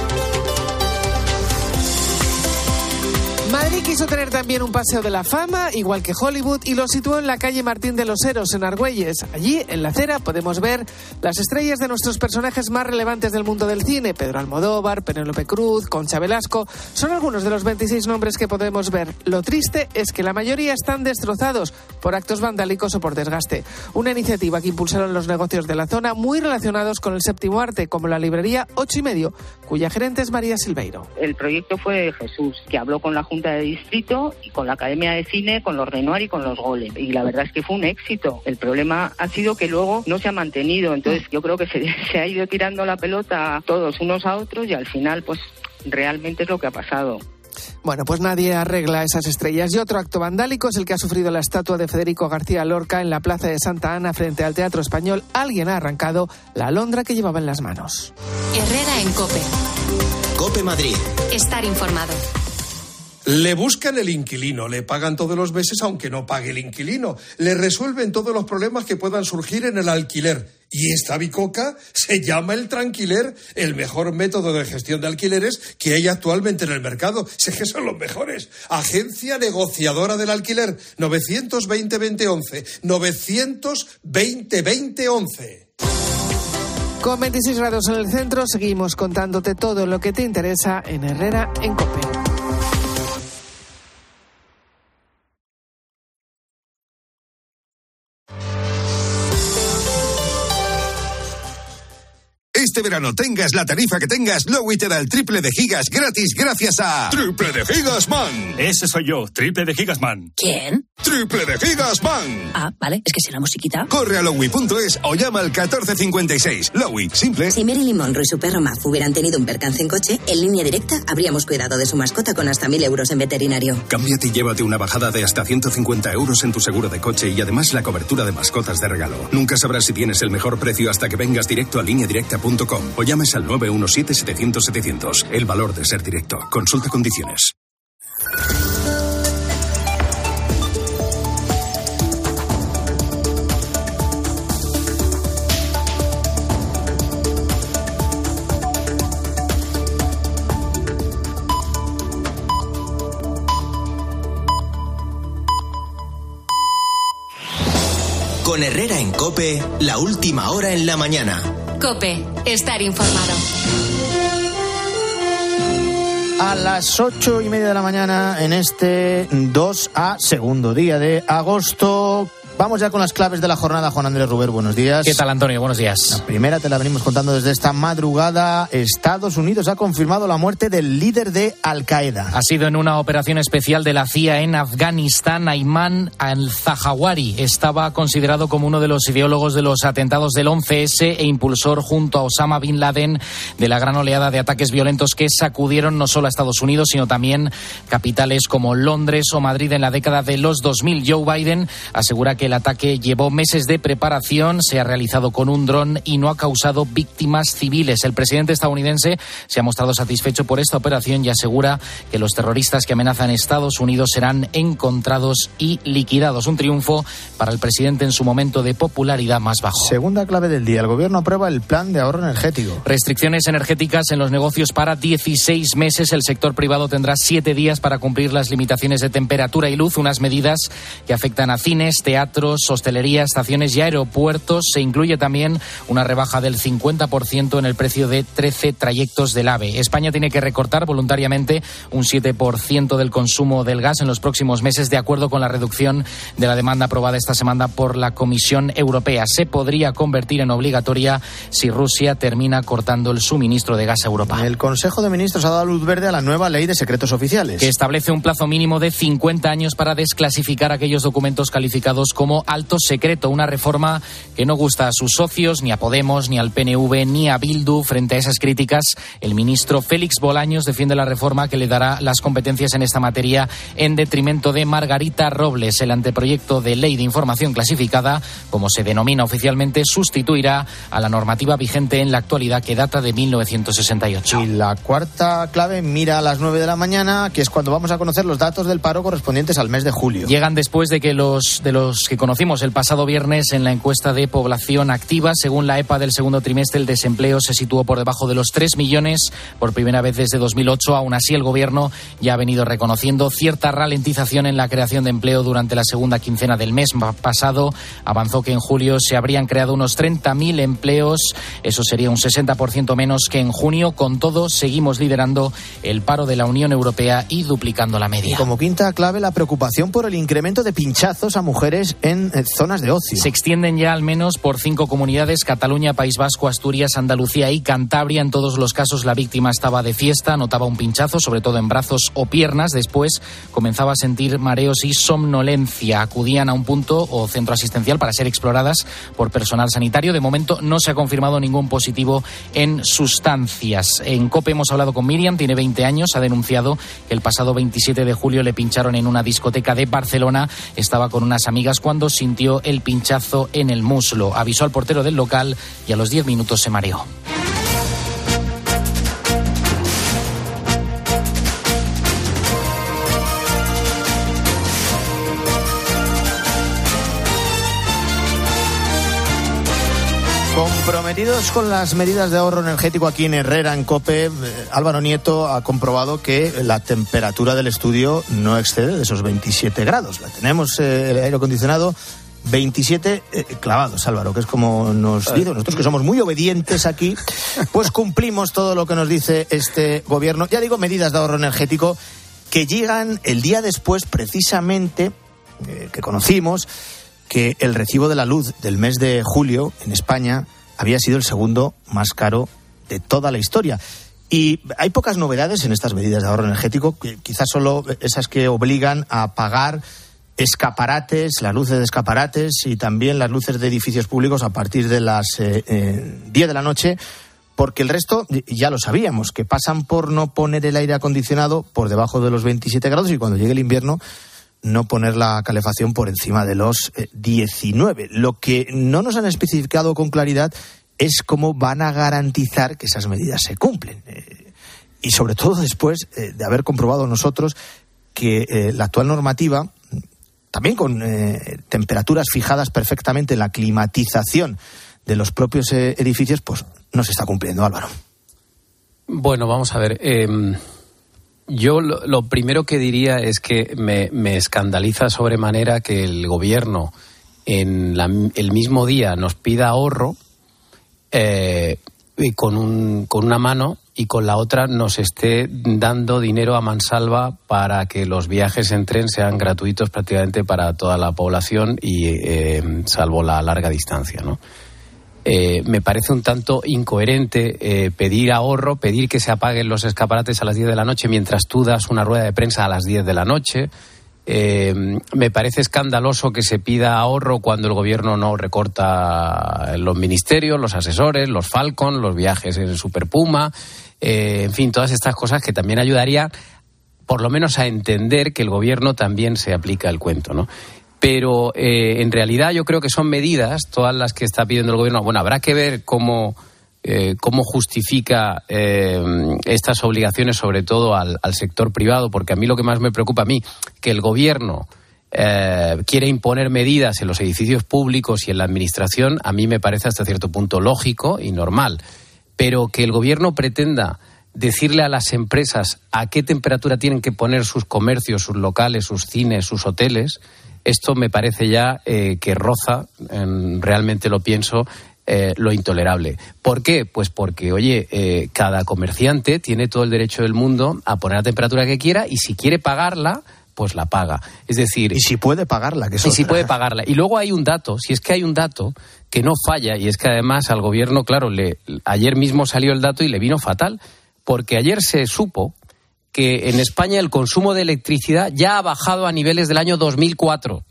Madrid quiso tener también un paseo de la fama, igual que Hollywood, y lo situó en la calle Martín de los Heros, en Argüelles. Allí, en la acera, podemos ver las estrellas de nuestros personajes más relevantes del mundo del cine. Pedro Almodóvar, Penélope Cruz, Concha Velasco. Son algunos de los 26 nombres que podemos ver. Lo triste es que la mayoría están destrozados por actos vandálicos o por desgaste. Una iniciativa que impulsaron los negocios de la zona, muy relacionados con el séptimo arte, como la librería 8 y medio, cuya gerente es María Silveiro. El proyecto fue de Jesús, que habló con la Junta de Distrito y con la Academia de Cine, con los Renoir y con los Golem. Y la verdad es que fue un éxito. El problema ha sido que luego no se ha mantenido. Entonces yo creo que se ha ido tirando la pelota todos unos a otros y al final pues realmente es lo que ha pasado. Bueno, pues nadie arregla esas estrellas. Y otro acto vandálico es el que ha sufrido la estatua de Federico García Lorca en la Plaza de Santa Ana frente al Teatro Español. Alguien ha arrancado la alondra que llevaba en las manos. Herrera en COPE. COPE Madrid. Estar informado. Le buscan el inquilino, le pagan todos los meses aunque no pague el inquilino, le resuelven todos los problemas que puedan surgir en el alquiler. Y esta bicoca se llama el Tranquiler, el mejor método de gestión de alquileres que hay actualmente en el mercado. Sé que son los mejores. Agencia negociadora del alquiler, 920-2011, 920-2011. Con 26 grados en el centro, seguimos contándote todo lo que te interesa en Herrera en COPE. Este verano, tengas la tarifa que tengas, Lowy te da el triple de gigas gratis gracias a Triple de Gigas Man. Ese soy yo, Triple de Gigas Man. ¿Quién? Triple de Gigas Man. Ah, vale, es que si la musiquita. Corre a lowy.es o llama al 1456. Lowy, simple. Si Marilyn Monroe y su perro Muff hubieran tenido un percance en coche, en Línea Directa habríamos cuidado de su mascota con hasta 1.000 euros en veterinario. Cámbiate y llévate una bajada de hasta 150 euros en tu seguro de coche y además la cobertura de mascotas de regalo. Nunca sabrás si tienes el mejor precio hasta que vengas directo a lineadirecta.com o llames al 917-700-700. El valor de ser directo. Consulta condiciones. Con Herrera en COPE, la última hora en la mañana. COPE, estar informado. A las 8:30 de la mañana en este 2A, segundo día de agosto. Vamos ya con las claves de la jornada. Juan Andrés Ruber, buenos días. ¿Qué tal, Antonio? Buenos días. La primera te la venimos contando desde esta madrugada. Estados Unidos ha confirmado la muerte del líder de Al-Qaeda. Ha sido en una operación especial de la CIA en Afganistán. Ayman al-Zawahiri estaba considerado como uno de los ideólogos de los atentados del 11S e impulsor junto a Osama Bin Laden de la gran oleada de ataques violentos que sacudieron no solo a Estados Unidos, sino también capitales como Londres o Madrid en la década de los 2000. Joe Biden asegura que el ataque llevó meses de preparación, se ha realizado con un dron y no ha causado víctimas civiles. El presidente estadounidense se ha mostrado satisfecho por esta operación y asegura que los terroristas que amenazan a Estados Unidos serán encontrados y liquidados. Un triunfo para el presidente en su momento de popularidad más bajo. Segunda clave del día. El gobierno aprueba el plan de ahorro energético. Restricciones energéticas en los negocios para 16 meses. El sector privado tendrá 7 días para cumplir las limitaciones de temperatura y luz, unas medidas que afectan a cines, teatros, hostelería, estaciones y aeropuertos. Se incluye también una rebaja del 50% en el precio de 13 trayectos del AVE. España tiene que recortar voluntariamente un 7% del consumo del gas en los próximos meses, de acuerdo con la reducción de la demanda aprobada esta semana por la Comisión Europea. Se podría convertir en obligatoria si Rusia termina cortando el suministro de gas a Europa. El Consejo de Ministros ha dado luz verde a la nueva ley de secretos oficiales, que establece un plazo mínimo de 50 años para desclasificar aquellos documentos calificados como alto secreto, una reforma que no gusta a sus socios, ni a Podemos, ni al PNV, ni a Bildu. Frente a esas críticas, el ministro Félix Bolaños defiende la reforma que le dará las competencias en esta materia en detrimento de Margarita Robles. El anteproyecto de ley de información clasificada, como se denomina oficialmente, sustituirá a la normativa vigente en la actualidad, que data de 1968. Y la cuarta clave mira a las 9 de la mañana, que es cuando vamos a conocer los datos del paro correspondientes al mes de julio. Llegan después de que los que conocimos el pasado viernes en la encuesta de población activa. Según la EPA del segundo trimestre, el desempleo se situó por debajo de los 3 millones por primera vez desde 2008. Aún así, el Gobierno ya ha venido reconociendo cierta ralentización en la creación de empleo durante la segunda quincena del mes pasado. Avanzó que en julio se habrían creado unos 30.000 empleos. Eso sería un 60% menos que en junio. Con todo, seguimos liderando el paro de la Unión Europea y duplicando la media. Y como quinta clave, la preocupación por el incremento de pinchazos a mujeres en zonas de ocio. Se extienden ya al menos por 5 comunidades: Cataluña, País Vasco, Asturias, Andalucía y Cantabria. En todos los casos la víctima estaba de fiesta, notaba un pinchazo, sobre todo en brazos o piernas. Después comenzaba a sentir mareos y somnolencia. Acudían a un punto o centro asistencial para ser exploradas por personal sanitario. De momento no se ha confirmado ningún positivo en sustancias. En COPE hemos hablado con Miriam, tiene 20 años, ha denunciado que el pasado 27 de julio le pincharon en una discoteca de Barcelona. Estaba con unas amigas cuando sintió el pinchazo en el muslo. Avisó al portero del local y a los 10 minutos se mareó. Comprometidos con las medidas de ahorro energético aquí en Herrera, en COPE, Álvaro Nieto ha comprobado que la temperatura del estudio no excede de esos 27 grados. La tenemos el aire acondicionado 27 clavados, Álvaro, que es como nos dice. Nosotros, que somos muy obedientes aquí, pues cumplimos todo lo que nos dice este gobierno. Ya digo, medidas de ahorro energético que llegan el día después, precisamente, que conocimos que el recibo de la luz del mes de julio en España había sido el segundo más caro de toda la historia. Y hay pocas novedades en estas medidas de ahorro energético, quizás solo esas que obligan a apagar escaparates, las luces de escaparates y también las luces de edificios públicos a partir de las 10 de la noche, porque el resto ya lo sabíamos, que pasan por no poner el aire acondicionado por debajo de los 27 grados y cuando llegue el invierno no poner la calefacción por encima de los 19. Lo que no nos han especificado con claridad es cómo van a garantizar que esas medidas se cumplen. Y sobre todo después de haber comprobado nosotros que la actual normativa, también con temperaturas fijadas perfectamente en la climatización de los propios edificios, pues no se está cumpliendo, Álvaro. Bueno, vamos a ver. Yo lo primero que diría es que me escandaliza sobremanera que el gobierno, el mismo día nos pida ahorro y con una mano y con la otra nos esté dando dinero a mansalva para que los viajes en tren sean gratuitos prácticamente para toda la población y salvo la larga distancia, ¿no? Me parece un tanto incoherente pedir ahorro, pedir que se apaguen los escaparates a las 10 de la noche mientras tú das una rueda de prensa a las 10 de la noche. Me parece escandaloso que se pida ahorro cuando el gobierno no recorta los ministerios, los asesores, los Falcon, los viajes en Super Puma, en fin, todas estas cosas que también ayudaría por lo menos a entender que el gobierno también se aplica el cuento, ¿no? Pero en realidad yo creo que son medidas, todas las que está pidiendo el gobierno. Bueno, habrá que ver cómo justifica estas obligaciones, sobre todo al sector privado, porque a mí lo que más me preocupa, que el gobierno quiere imponer medidas en los edificios públicos y en la administración, a mí me parece hasta cierto punto lógico y normal. Pero que el gobierno pretenda decirle a las empresas a qué temperatura tienen que poner sus comercios, sus locales, sus cines, sus hoteles, esto me parece ya que roza, realmente lo pienso, lo intolerable. ¿Por qué? Pues porque, oye, cada comerciante tiene todo el derecho del mundo a poner la temperatura que quiera y si quiere pagarla, pues la paga. Es decir... Y si puede pagarla, que es otra. Y si puede pagarla. Y luego hay un dato, si es que hay un dato que no falla, y es que además al gobierno, claro, ayer mismo salió el dato y le vino fatal, porque ayer se supo que en España el consumo de electricidad ya ha bajado a niveles del año 2004.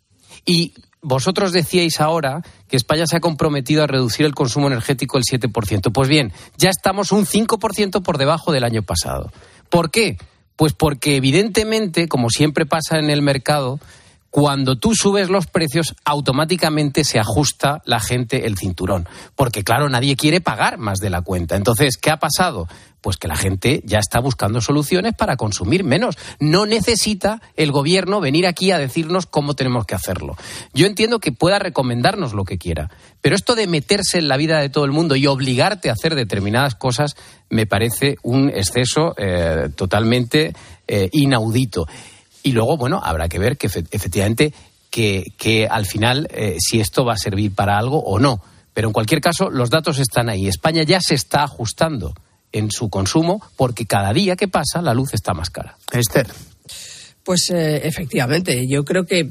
Y vosotros decíais ahora que España se ha comprometido a reducir el consumo energético el 7%. Pues bien, ya estamos un 5% por debajo del año pasado. ¿Por qué? Pues porque evidentemente, como siempre pasa en el mercado, cuando tú subes los precios, automáticamente se ajusta la gente el cinturón. Porque, claro, nadie quiere pagar más de la cuenta. Entonces, ¿qué ha pasado? Pues que la gente ya está buscando soluciones para consumir menos. No necesita el gobierno venir aquí a decirnos cómo tenemos que hacerlo. Yo entiendo que pueda recomendarnos lo que quiera, pero esto de meterse en la vida de todo el mundo y obligarte a hacer determinadas cosas me parece un exceso totalmente inaudito. Y luego, bueno, habrá que ver que efectivamente que al final si esto va a servir para algo o no. Pero en cualquier caso, los datos están ahí. España ya se está ajustando en su consumo porque cada día que pasa la luz está más cara. Esther. Pues efectivamente, yo creo que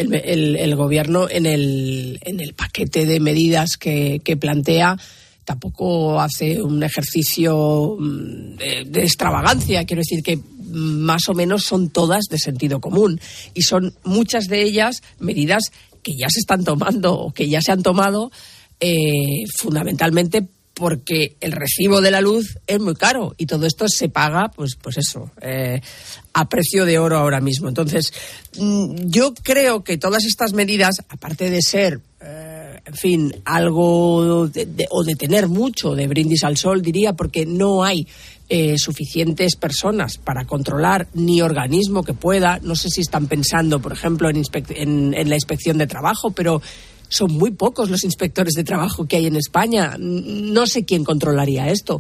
el gobierno en el paquete de medidas que plantea tampoco hace un ejercicio de extravagancia. Quiero decir que más o menos son todas de sentido común y son muchas de ellas medidas que ya se están tomando o que ya se han tomado fundamentalmente porque el recibo de la luz es muy caro y todo esto se paga, pues eso, a precio de oro ahora mismo. Entonces, yo creo que todas estas medidas, aparte de ser, en fin, algo o de tener mucho de brindis al sol, diría, porque no hay suficientes personas para controlar ni organismo que pueda. No sé si están pensando, por ejemplo, en la inspección de trabajo, pero son muy pocos los inspectores de trabajo que hay en España. No sé quién controlaría esto.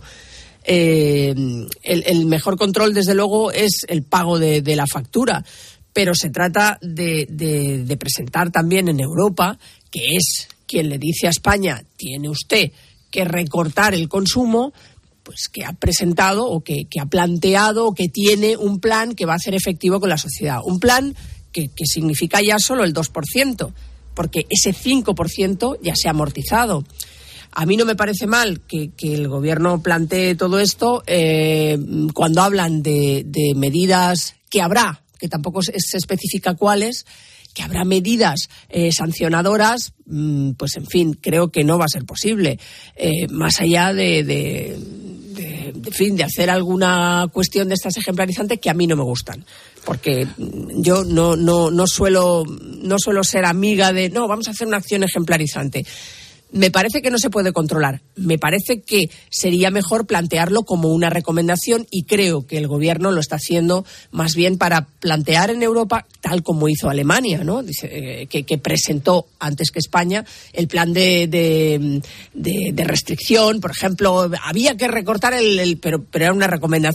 El mejor control, desde luego, es el pago de la factura. Pero se trata de presentar también en Europa, que es quien le dice a España, tiene usted que recortar el consumo, pues que ha presentado o que ha planteado o que tiene un plan que va a hacer efectivo con la sociedad. Un plan que significa ya solo el 2%. Porque ese 5% ya se ha amortizado. A mí no me parece mal que el gobierno plantee todo esto cuando hablan de medidas que habrá, que tampoco se especifica cuáles, que habrá medidas sancionadoras, pues en fin, creo que no va a ser posible. Más allá de hacer alguna cuestión de estas ejemplarizantes que a mí no me gustan. Porque yo no suelo ser amiga de, no, vamos a hacer una acción ejemplarizante. Me parece que no se puede controlar. Me parece que sería mejor plantearlo como una recomendación y creo que el gobierno lo está haciendo más bien para plantear en Europa, tal como hizo Alemania, ¿no? Dice, que presentó antes que España el plan de restricción. Por ejemplo, había que recortar pero era una recomendación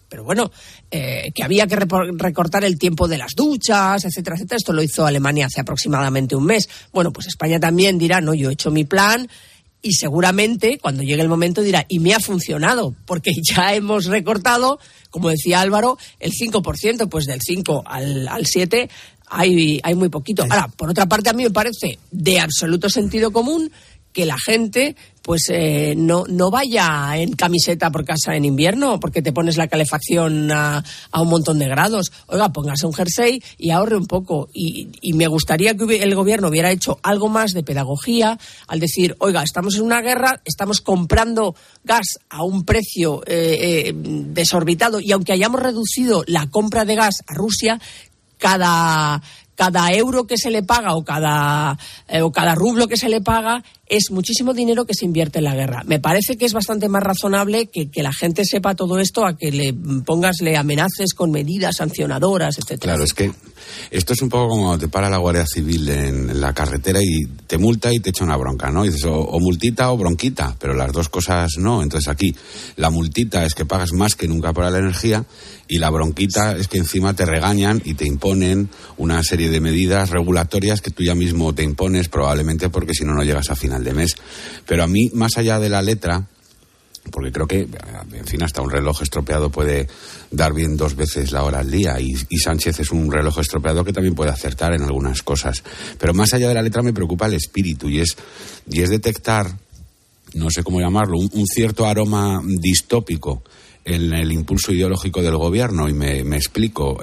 pero bueno, que había que recortar el tiempo de las duchas, etcétera, etcétera. Esto lo hizo Alemania hace aproximadamente un mes. Bueno, pues España también dirá, no, yo he hecho mi plan, y seguramente cuando llegue el momento dirá, y me ha funcionado, porque ya hemos recortado, como decía Álvaro, el 5%, pues del 5 al 7%. Hay muy poquito. Ahora, por otra parte, a mí me parece de absoluto sentido común que la gente pues no vaya en camiseta por casa en invierno, porque te pones la calefacción a un montón de grados. Oiga, póngase un jersey y ahorre un poco. Y me gustaría que el gobierno hubiera hecho algo más de pedagogía al decir, oiga, estamos en una guerra, estamos comprando gas a un precio desorbitado, y aunque hayamos reducido la compra de gas a Rusia, cada euro que se le paga o cada rublo que se le paga es muchísimo dinero que se invierte en la guerra. Me parece que es bastante más razonable que la gente sepa todo esto a que le amenaces con medidas sancionadoras, etcétera. Claro, es que esto es un poco como te para la Guardia Civil en la carretera y te multa y te echa una bronca, ¿no? Y dices, o multita o bronquita, pero las dos cosas no. Entonces aquí la multita es que pagas más que nunca por la energía, y la bronquita es que encima te regañan y te imponen una serie de medidas regulatorias que tú ya mismo te impones, probablemente porque si no, no llegas a final de mes. Pero a mí, más allá de la letra, porque creo que, en fin, hasta un reloj estropeado puede dar bien 2 veces la hora al día, y Sánchez es un reloj estropeado que también puede acertar en algunas cosas. Pero más allá de la letra me preocupa el espíritu, y es detectar, no sé cómo llamarlo, un cierto aroma distópico en el impulso ideológico del gobierno, y me explico.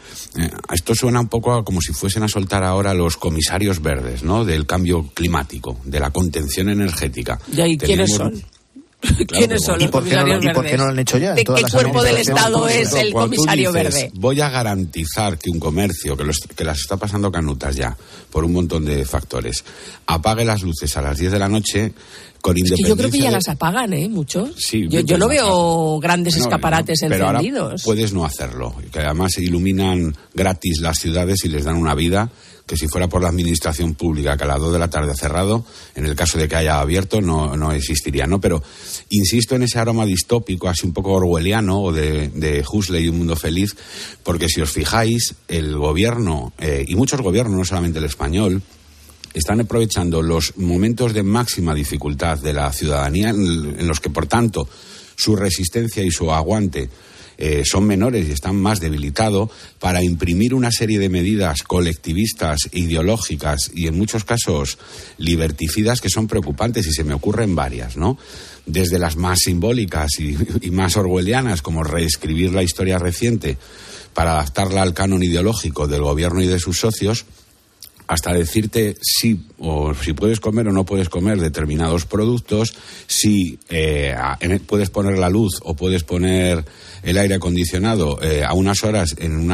Esto suena un poco como si fuesen a soltar ahora los comisarios verdes, ¿no?, del cambio climático, de la contención energética. ¿Y ahí quiénes son? Claro, ¿quiénes son los comisarios verdes? ¿Y por qué no lo han hecho ya? ¿De qué cuerpo del Estado es el comisario verde? Voy a garantizar que un comercio que las está pasando canutas ya, por un montón de factores, apague las luces a las 10 de la noche, con independencia. Es que yo creo que ya las apagan, muchos. Sí, yo no veo grandes escaparates pero encendidos. Ahora puedes no hacerlo, que además se iluminan gratis las ciudades y les dan una vida que si fuera por la administración pública, que a las 2 de la tarde ha cerrado, en el caso de que haya abierto, no existiría, ¿no? Pero insisto en ese aroma distópico, así un poco orwelliano, o de Huxley y un mundo feliz, porque si os fijáis, el gobierno, y muchos gobiernos, no solamente el español, están aprovechando los momentos de máxima dificultad de la ciudadanía, en los que, por tanto, su resistencia y su aguante son menores y están más debilitados, para imprimir una serie de medidas colectivistas, ideológicas y en muchos casos liberticidas, que son preocupantes, y se me ocurren varias, ¿no? Desde las más simbólicas y más orwellianas, como reescribir la historia reciente para adaptarla al canon ideológico del gobierno y de sus socios, hasta decirte si puedes comer o no puedes comer determinados productos, si puedes poner la luz o puedes poner el aire acondicionado a unas horas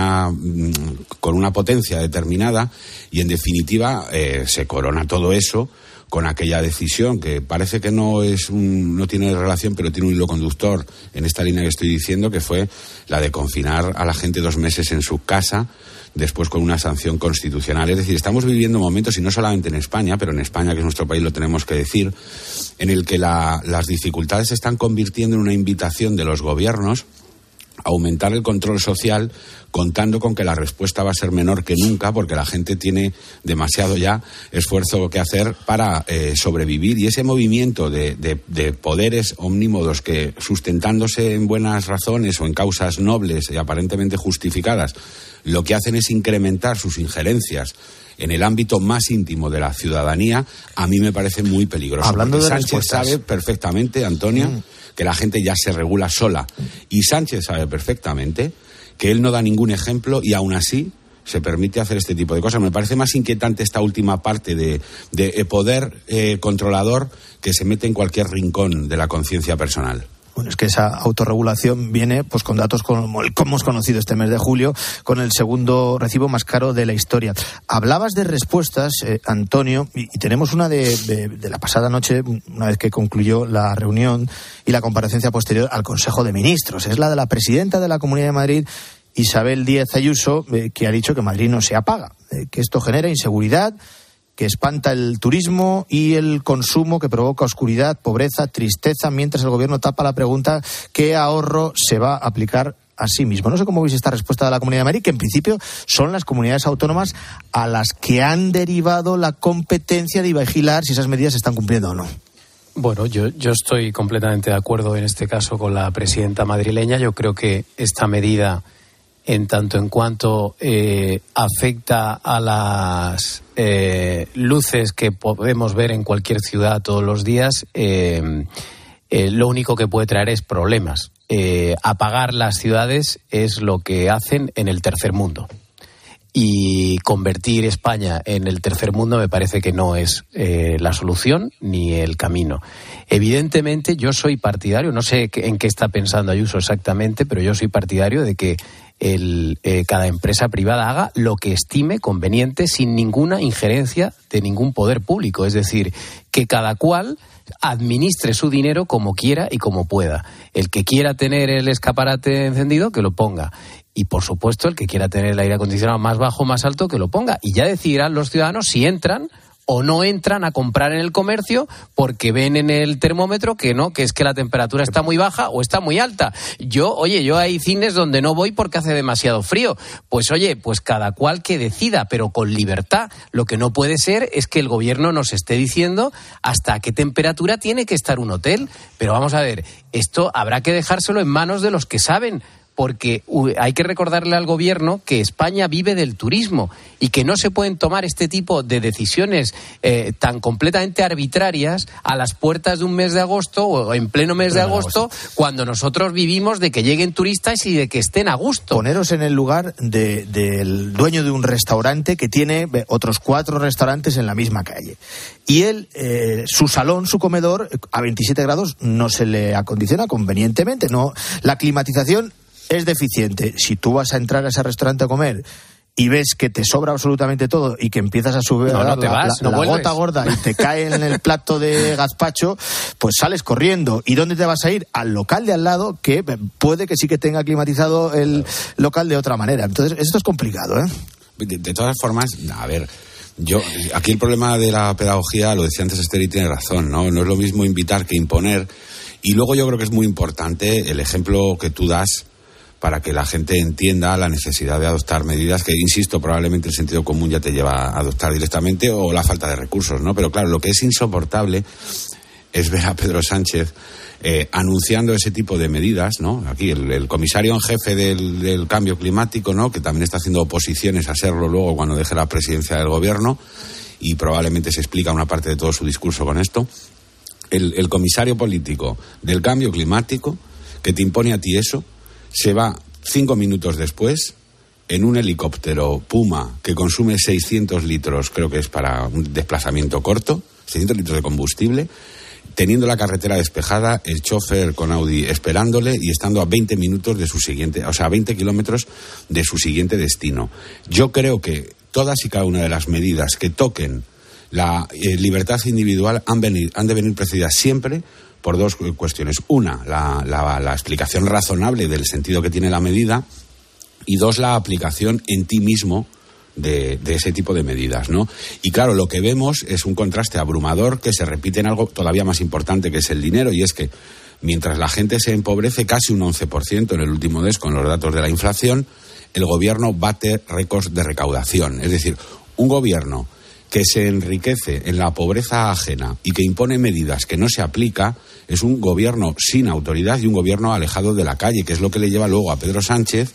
con una potencia determinada, y en definitiva se corona todo eso con aquella decisión que parece que no tiene relación, pero tiene un hilo conductor en esta línea que estoy diciendo, que fue la de confinar a la gente 2 meses en su casa, después con una sanción constitucional. Es decir, estamos viviendo momentos, y no solamente en España, pero en España, que es nuestro país, lo tenemos que decir, en el que las dificultades se están convirtiendo en una invitación de los gobiernos a aumentar el control social, contando con que la respuesta va a ser menor que nunca, porque la gente tiene demasiado ya esfuerzo que hacer para sobrevivir. Y ese movimiento de poderes omnímodos que, sustentándose en buenas razones o en causas nobles y aparentemente justificadas, lo que hacen es incrementar sus injerencias en el ámbito más íntimo de la ciudadanía, a mí me parece muy peligroso. Hablando de Sánchez respuestas, sabe perfectamente, Antonio, que la gente ya se regula sola. Y Sánchez sabe perfectamente que él no da ningún ejemplo, y aún así se permite hacer este tipo de cosas. Me parece más inquietante esta última parte de poder controlador que se mete en cualquier rincón de la conciencia personal. Bueno, es que esa autorregulación viene pues con datos como el que hemos conocido este mes de julio, con el segundo recibo más caro de la historia. Hablabas de respuestas, Antonio, y tenemos una de la pasada noche, una vez que concluyó la reunión y la comparecencia posterior al Consejo de Ministros. Es la de la presidenta de la Comunidad de Madrid, Isabel Díaz Ayuso, que ha dicho que Madrid no se apaga, que esto genera inseguridad, que espanta el turismo y el consumo, que provoca oscuridad, pobreza, tristeza, mientras el gobierno tapa la pregunta: ¿qué ahorro se va a aplicar a sí mismo. No sé cómo veis esta respuesta de la Comunidad de Madrid, que en principio son las comunidades autónomas a las que han derivado la competencia de vigilar si esas medidas se están cumpliendo o no. Bueno, yo estoy completamente de acuerdo en este caso con la presidenta madrileña. Yo creo que esta medida, en tanto en cuanto afecta a las luces que podemos ver en cualquier ciudad todos los días, lo único que puede traer es problemas. Apagar las ciudades es lo que hacen en el tercer mundo. Y convertir España en el tercer mundo me parece que no es la solución ni el camino. Evidentemente yo soy partidario, no sé en qué está pensando Ayuso exactamente, pero yo soy partidario de que cada empresa privada haga lo que estime conveniente sin ninguna injerencia de ningún poder público. Es decir, que cada cual administre su dinero como quiera y como pueda. El que quiera tener el escaparate encendido, que lo ponga. Y, por supuesto, el que quiera tener el aire acondicionado más bajo, más alto, que lo ponga. Y ya decidirán los ciudadanos si entran o no entran a comprar en el comercio porque ven en el termómetro que no, que es que la temperatura está muy baja o está muy alta. Yo hay cines donde no voy porque hace demasiado frío. Pues cada cual que decida, pero con libertad. Lo que no puede ser es que el gobierno nos esté diciendo hasta qué temperatura tiene que estar un hotel. Pero vamos a ver, esto habrá que dejárselo en manos de los que saben. Porque hay que recordarle al gobierno que España vive del turismo y que no se pueden tomar este tipo de decisiones tan completamente arbitrarias a las puertas de un mes de agosto o en pleno mes de agosto, cuando nosotros vivimos de que lleguen turistas y de que estén a gusto. Poneros en el lugar del dueño de un restaurante que tiene otros 4 restaurantes en la misma calle. Y él, su salón, su comedor, a 27 grados no se le acondiciona convenientemente. No, la climatización es deficiente. Si tú vas a entrar a ese restaurante a comer y ves que te sobra absolutamente todo y que empiezas a subir la gota gorda y te cae en el plato de gazpacho, pues sales corriendo. ¿Y dónde te vas a ir? Al local de al lado, que puede que sí que tenga climatizado el local de otra manera. Entonces, esto es complicado, ¿eh? De todas formas, a ver, aquí el problema de la pedagogía, lo decía antes Esther y tiene razón, ¿no? No es lo mismo invitar que imponer. Y luego yo creo que es muy importante el ejemplo que tú das para que la gente entienda la necesidad de adoptar medidas que, insisto, probablemente el sentido común ya te lleva a adoptar directamente o la falta de recursos, ¿no? Pero claro, lo que es insoportable es ver a Pedro Sánchez anunciando ese tipo de medidas, ¿no? Aquí el comisario en jefe del cambio climático, ¿no? Que también está haciendo oposiciones a serlo luego cuando deje la presidencia del gobierno y probablemente se explica una parte de todo su discurso con esto. El comisario político del cambio climático que te impone a ti eso se va 5 minutos después en un helicóptero Puma que consume 600 litros, creo que es para un desplazamiento corto, 600 litros de combustible, teniendo la carretera despejada, el chofer con Audi esperándole y estando a 20 minutos de su siguiente, o sea, a 20 kilómetros de su siguiente destino. Yo creo que todas y cada una de las medidas que toquen la libertad individual han de venir precedidas siempre por 2 cuestiones. Una, la explicación razonable del sentido que tiene la medida, y 2, la aplicación en ti mismo de ese tipo de medidas, ¿no? Y claro, lo que vemos es un contraste abrumador que se repite en algo todavía más importante, que es el dinero, y es que mientras la gente se empobrece casi un 11% en el último mes con los datos de la inflación, el gobierno bate récords de recaudación. Es decir, un gobierno que se enriquece en la pobreza ajena y que impone medidas que no se aplica, es un gobierno sin autoridad y un gobierno alejado de la calle, que es lo que le lleva luego a Pedro Sánchez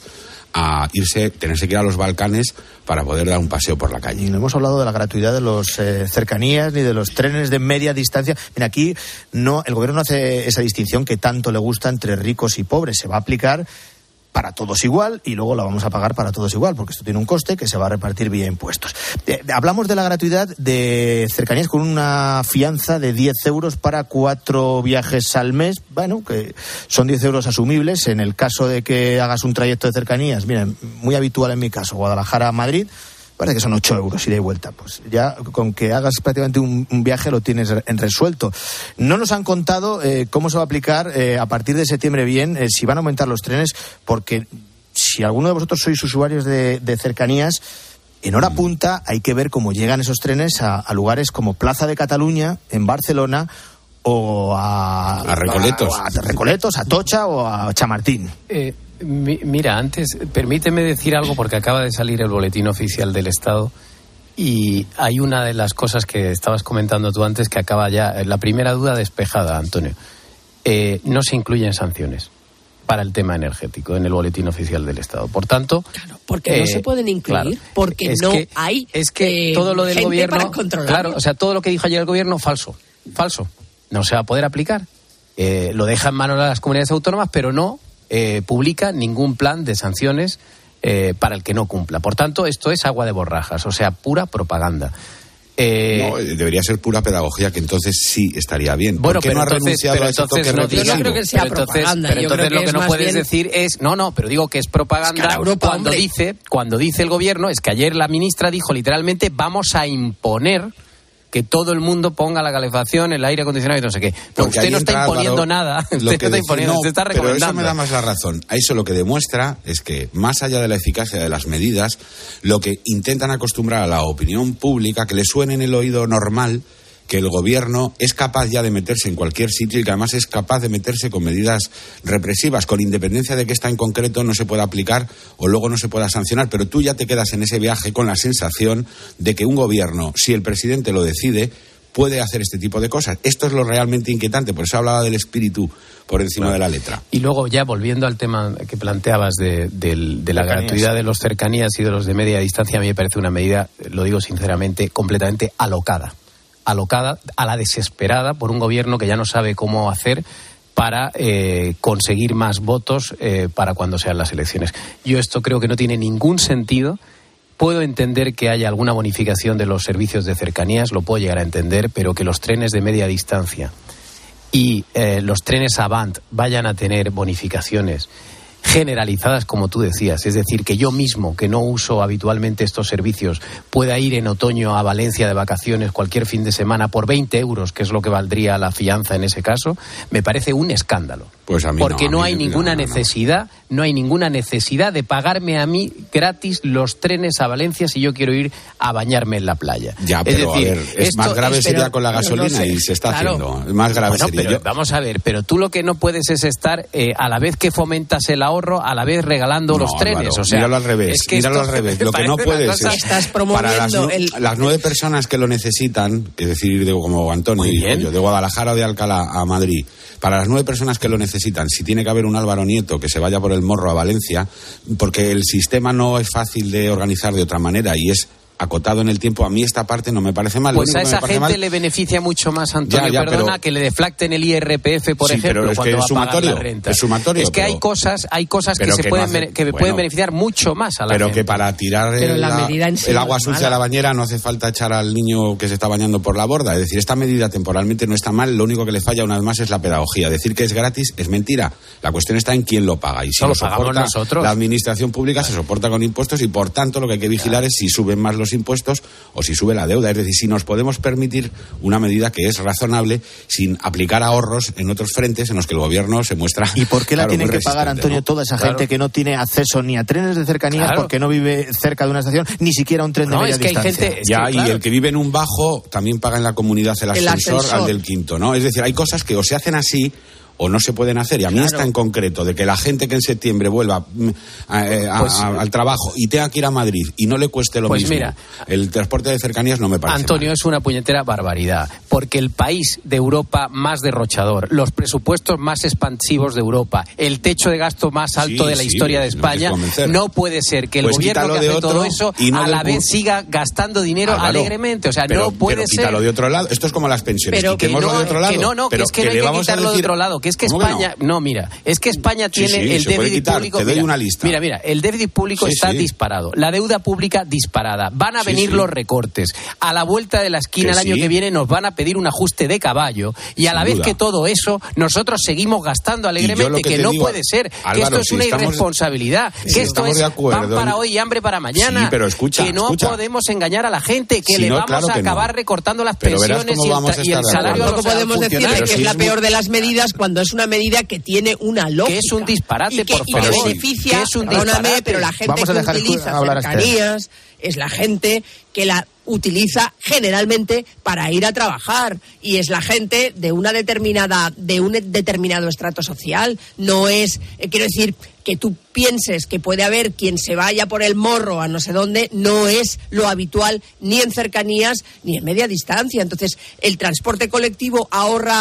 a tenerse que ir a los Balcanes para poder dar un paseo por la calle. Y no hemos hablado de la gratuidad de los cercanías ni de los trenes de media distancia. Mira, aquí el gobierno no hace esa distinción que tanto le gusta entre ricos y pobres. Se va a aplicar para todos igual y luego la vamos a pagar para todos igual, porque esto tiene un coste que se va a repartir vía impuestos. Hablamos de la gratuidad de cercanías con una fianza de 10 euros para 4 viajes al mes. Bueno, que son 10 euros asumibles. En el caso de que hagas un trayecto de cercanías, miren, muy habitual en mi caso, Guadalajara a Madrid, parece que son 8 euros ida y vuelta. Pues ya con que hagas prácticamente un viaje lo tienes resuelto. No nos han contado cómo se va a aplicar a partir de septiembre bien, si van a aumentar los trenes, porque si alguno de vosotros sois usuarios de cercanías, en hora punta hay que ver cómo llegan esos trenes a lugares como Plaza de Cataluña, en Barcelona, o a Recoletos. A Recoletos, a Tocha o a Chamartín. Mira, antes, permíteme decir algo porque acaba de salir el boletín oficial del Estado y hay una de las cosas que estabas comentando tú antes que acaba ya, la primera duda despejada, Antonio. No se incluyen sanciones para el tema energético en el boletín oficial del Estado. Por tanto... Claro, porque no se pueden incluir, claro, porque no hay es que todo lo del gente gobierno, para controlarlo. Claro, o sea, todo lo que dijo ayer el gobierno, falso. No se va a poder aplicar. Lo deja en manos de las comunidades autónomas, pero no publica ningún plan de sanciones para el que no cumpla. Por tanto, esto es agua de borrajas, o sea, pura propaganda. No, debería ser pura pedagogía, que entonces sí estaría bien. Bueno, ¿por qué no ha renunciado a ese toque represivo? Yo no creo que sea propaganda. Pero entonces lo que no puedes decir es... No, pero digo que es propaganda Europa, cuando dice el gobierno, es que ayer la ministra dijo literalmente vamos a imponer que todo el mundo ponga la calefacción, el aire acondicionado y no sé qué. Pero porque usted no está imponiendo nada. Usted no está imponiendo, usted está recomendando. Pero eso me da más la razón. A eso lo que demuestra es que, más allá de la eficacia de las medidas, lo que intentan acostumbrar a la opinión pública, que le suene en el oído normal, que el gobierno es capaz ya de meterse en cualquier sitio y que además es capaz de meterse con medidas represivas, con independencia de que esta en concreto no se pueda aplicar o luego no se pueda sancionar. Pero tú ya te quedas en ese viaje con la sensación de que un gobierno, si el presidente lo decide, puede hacer este tipo de cosas. Esto es lo realmente inquietante, por eso hablaba del espíritu por encima de la letra. Y luego, ya volviendo al tema que planteabas de la gratuidad de los cercanías y de los de media distancia, a mí me parece una medida, lo digo sinceramente, completamente alocada a la desesperada por un gobierno que ya no sabe cómo hacer para conseguir más votos para cuando sean las elecciones. Yo esto creo que no tiene ningún sentido. Puedo entender que haya alguna bonificación de los servicios de cercanías, lo puedo llegar a entender, pero que los trenes de media distancia y los trenes Avant vayan a tener bonificaciones generalizadas, como tú decías, es decir, que yo mismo, que no uso habitualmente estos servicios, pueda ir en otoño a Valencia de vacaciones cualquier fin de semana por 20 euros, que es lo que valdría la fianza en ese caso, me parece un escándalo. Pues a mí porque no hay ninguna necesidad de pagarme a mí gratis los trenes a Valencia si yo quiero ir a bañarme en la playa. Ya, pero es decir, a ver, es más grave sería con la gasolina y se está haciendo. Más grave sería. Pero, vamos a ver, pero tú lo que no puedes es estar a la vez que fomentas el ahorro, a la vez regalando los trenes. Álvaro, o sea, míralo al revés. Míralo al revés. Lo que no puedes es estás promoviendo para las 9 personas que lo necesitan, es decir, como Antonio y yo, de Guadalajara o de Alcalá a Madrid, para las 9 personas que lo necesitan, si tiene que haber un Álvaro Nieto que se vaya por el morro a Valencia, porque el sistema no es fácil de organizar de otra manera y es acotado en el tiempo, a mí esta parte no me parece mal. Pues a esa gente le beneficia mucho más, Antonio, que le deflacten el IRPF, por ejemplo, pero es cuando que va a pagar la renta. Es sumatorio. Es que hay cosas que pueden beneficiar mucho más a la gente. Pero que para tirar el agua sucia a la bañera no hace falta echar al niño que se está bañando por la borda. Es decir, esta medida temporalmente no está mal, lo único que le falla una vez más es la pedagogía. Decir que es gratis es mentira. La cuestión está en quién lo paga. Y si lo soporta nosotros. La administración pública se soporta con impuestos y por tanto lo que hay que vigilar es si suben más los impuestos o si sube la deuda. Es decir, si nos podemos permitir una medida que es razonable sin aplicar ahorros en otros frentes en los que el gobierno se muestra. ¿Y por qué la tienen que pagar, Antonio, toda esa gente que no tiene acceso ni a trenes de cercanías porque no vive cerca de una estación, ni siquiera un tren de media distancia? Y el que vive en un bajo también paga en la comunidad el ascensor al del quinto, ¿no? Es decir, hay cosas que o se hacen así o no se pueden hacer. Y a mí está en concreto de que la gente que en septiembre vuelva al trabajo y tenga que ir a Madrid y no le cueste lo mismo, mira, el transporte de cercanías no me parece Antonio, mal. Es una puñetera barbaridad, porque el país de Europa más derrochador, los presupuestos más expansivos de Europa, el techo de gasto más alto de la historia de España, no puede ser que el gobierno que hace todo eso a la vez siga gastando dinero alegremente. O sea, no puede ser. Quítalo de otro lado. Esto es como las pensiones. Quitémoslo de otro lado. Que es que no hay que quitarlo de otro lado. Es que España, es que España tiene el déficit público. Te doy una lista. Mira, el déficit público está disparado, la deuda pública disparada, van a venir los recortes, a la vuelta de la esquina el año que viene nos van a pedir un ajuste de caballo y a la vez que todo eso nosotros seguimos gastando alegremente, que no puede ser, que esto es una irresponsabilidad, que esto es pan para hoy y hambre para mañana, que no podemos engañar a la gente, que le vamos a acabar recortando las pensiones y el salario. Lo que podemos decir es que es la peor de las medidas cuando es una medida que tiene una lógica. Que es un disparate, por favor. Que beneficia, perdóname, pero la gente que utiliza cercanías es la gente que utiliza generalmente para ir a trabajar y es la gente de un determinado estrato social. No es, quiero decir, que tú pienses que puede haber quien se vaya por el morro a no sé dónde, no es lo habitual ni en cercanías ni en media distancia. Entonces, ¿el transporte colectivo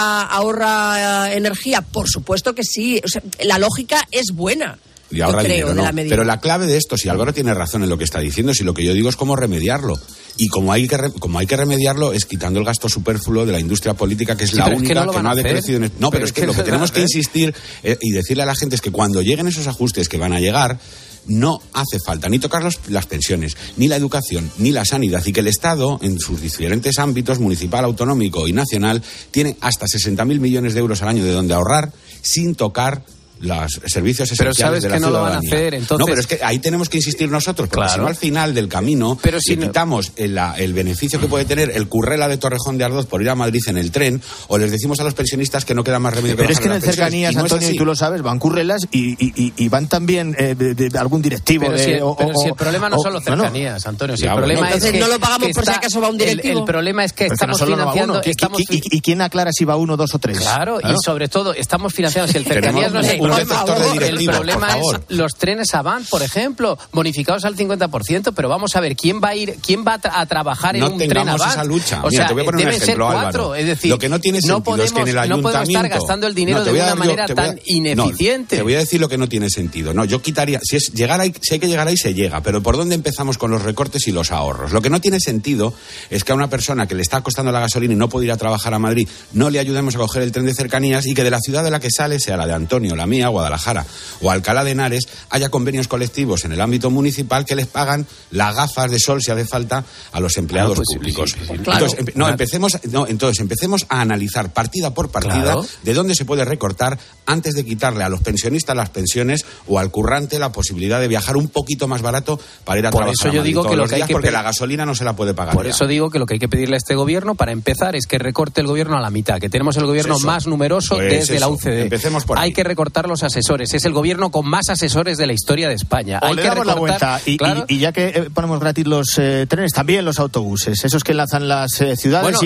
ahorra energía? Por supuesto que sí. O sea, la lógica es buena. Y ahorra dinero, ¿no? Pero la clave de esto, si Álvaro tiene razón en lo que está diciendo, si lo que yo digo es cómo remediarlo. Y como hay que remediarlo es quitando el gasto superfluo de la industria política, que es la única que no ha decrecido. No, pero es que lo que tenemos que insistir y decirle a la gente es que cuando lleguen esos ajustes que van a llegar, no hace falta ni tocar las pensiones, ni la educación, ni la sanidad, y que el Estado, en sus diferentes ámbitos, municipal, autonómico y nacional, tiene hasta 60.000 millones de euros al año de donde ahorrar sin tocar los servicios esenciales de la ciudadanía. Pero sabes que no lo van a hacer, entonces... No, pero es que ahí tenemos que insistir nosotros, porque si no al final del camino le quitamos el beneficio que puede tener el Currela de Torrejón de Ardoz por ir a Madrid en el tren, o les decimos a los pensionistas que no queda más remedio que bajar las pensiones. Pero es que en cercanías, Antonio, y tú lo sabes, van Currelas y van también de algún directivo. Pero si el problema no son los cercanías, Antonio, si el problema es que... no lo pagamos por si acaso va un directivo. El problema es que estamos financiando... ¿Y quién aclara si va uno, dos o tres? Claro, y sobre todo, estamos financiando, si el cercanías no es el problema es los trenes Avant, por ejemplo, bonificados al 50%, pero vamos a ver, ¿quién va a trabajar en un tren Avant? Esa lucha. O sea, te voy a poner deben un ejemplo, ser 4, Álvaro. Es decir, lo que no tiene sentido es que en el ayuntamiento... No podemos estar gastando el dinero de una manera tan ineficiente. Te voy a decir lo que no tiene sentido. No, yo quitaría... Si hay que llegar ahí, se llega. Pero ¿por dónde empezamos con los recortes y los ahorros? Lo que no tiene sentido es que a una persona que le está costando la gasolina y no puede ir a trabajar a Madrid, no le ayudemos a coger el tren de cercanías y que de la ciudad de la que sale, sea la de Antonio, la mía, Guadalajara o Alcalá de Henares, haya convenios colectivos en el ámbito municipal que les pagan las gafas de sol, si hace falta, a los empleados públicos. Sí, claro. Entonces, empecemos a analizar partida por partida de dónde se puede recortar antes de quitarle a los pensionistas las pensiones o al currante la posibilidad de viajar un poquito más barato para ir a trabajar. Por eso yo digo que lo que hay que porque la gasolina no se la puede pagar. Por eso digo que lo que hay que pedirle a este gobierno, para empezar, es que recorte el gobierno a la mitad, que tenemos el gobierno más numeroso desde la UCD. Empecemos por ahí. Hay que recortar los asesores. Es el gobierno con más asesores de la historia de España. Hay que recortar, la vuelta y ya que ponemos gratis los trenes, también los autobuses, esos que enlazan las ciudades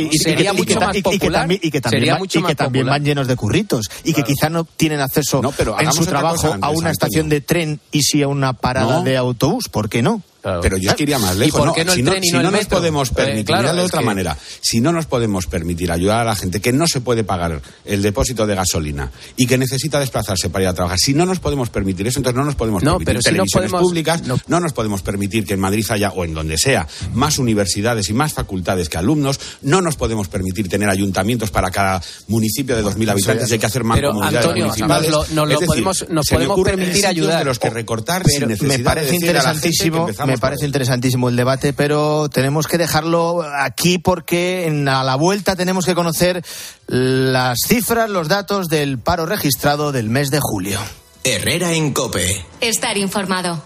y que también van llenos de curritos y que quizá no tienen acceso en su trabajo a una estación de tren y sí a una parada de autobús. ¿Por qué no? Claro. Pero yo es que iría más lejos. ¿Y por qué no el tren y no el metro? Nos podemos permitir, de otra manera, si no nos podemos permitir ayudar a la gente que no se puede pagar el depósito de gasolina y que necesita desplazarse para ir a trabajar, si no nos podemos permitir eso, entonces no nos podemos permitir televisiones públicas, no nos podemos permitir que en Madrid haya, o en donde sea, más universidades y más facultades que alumnos, no nos podemos permitir tener ayuntamientos para cada municipio de 2.000 habitantes, hay que hacer mancomunidades municipales. Nos podemos permitir ayudar. De los que recortar sin necesidad de decir a la gente que empezamos. Me parece interesantísimo el debate, pero tenemos que dejarlo aquí porque a la vuelta tenemos que conocer las cifras, los datos del paro registrado del mes de julio. Herrera en COPE. Estar informado.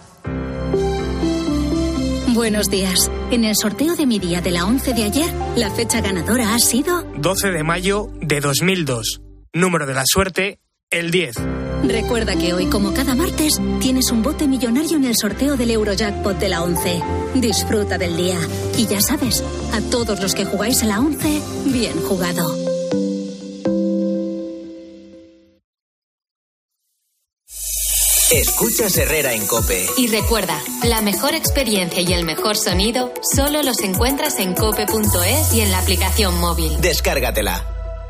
Buenos días. En el sorteo de mi día de la 11 de ayer, la fecha ganadora ha sido 12 de mayo de 2002. Número de la suerte, el 10. Recuerda que hoy, como cada martes, tienes un bote millonario en el sorteo del Eurojackpot de la 11. Disfruta del día. Y ya sabes, a todos los que jugáis a la 11, bien jugado. Escuchas Herrera en COPE. Y recuerda, la mejor experiencia y el mejor sonido solo los encuentras en cope.es y en la aplicación móvil. Descárgatela.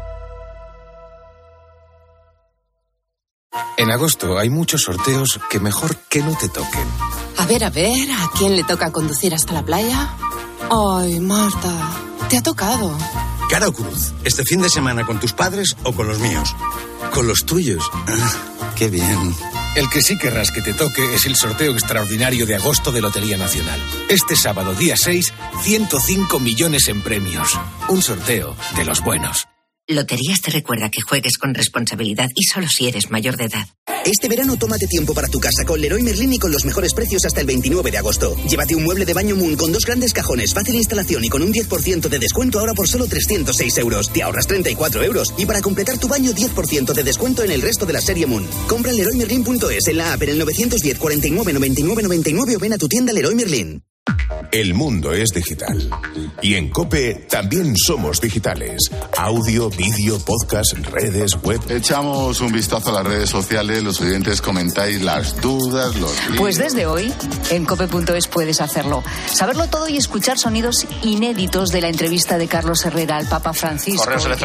En agosto hay muchos sorteos que mejor que no te toquen. A ver, ¿a quién le toca conducir hasta la playa? Ay, Marta, te ha tocado. Cara o cruz, este fin de semana con tus padres o con los míos. Con los tuyos. Qué bien. El que sí querrás que te toque es el sorteo extraordinario de agosto de Lotería Nacional. Este sábado, día 6, 105 millones en premios. Un sorteo de los buenos. Loterías te recuerda que juegues con responsabilidad y solo si eres mayor de edad. Este verano tómate tiempo para tu casa con Leroy Merlin y con los mejores precios hasta el 29 de agosto. Llévate un mueble de baño Moon con 2 grandes cajones, fácil instalación y con un 10% de descuento ahora por solo 306 euros. Te ahorras 34 euros. Y para completar tu baño, 10% de descuento en el resto de la serie Moon. Compra en LeroyMerlin.es, en la app, en el 910 49 99 99 o ven a tu tienda Leroy Merlin. El mundo es digital. Y en COPE también somos digitales. Audio, vídeo, podcast, redes, web. Echamos un vistazo a las redes sociales, los oyentes comentáis las dudas, Pues desde hoy, en cope.es puedes hacerlo. Saberlo todo y escuchar sonidos inéditos de la entrevista de Carlos Herrera al Papa Francisco.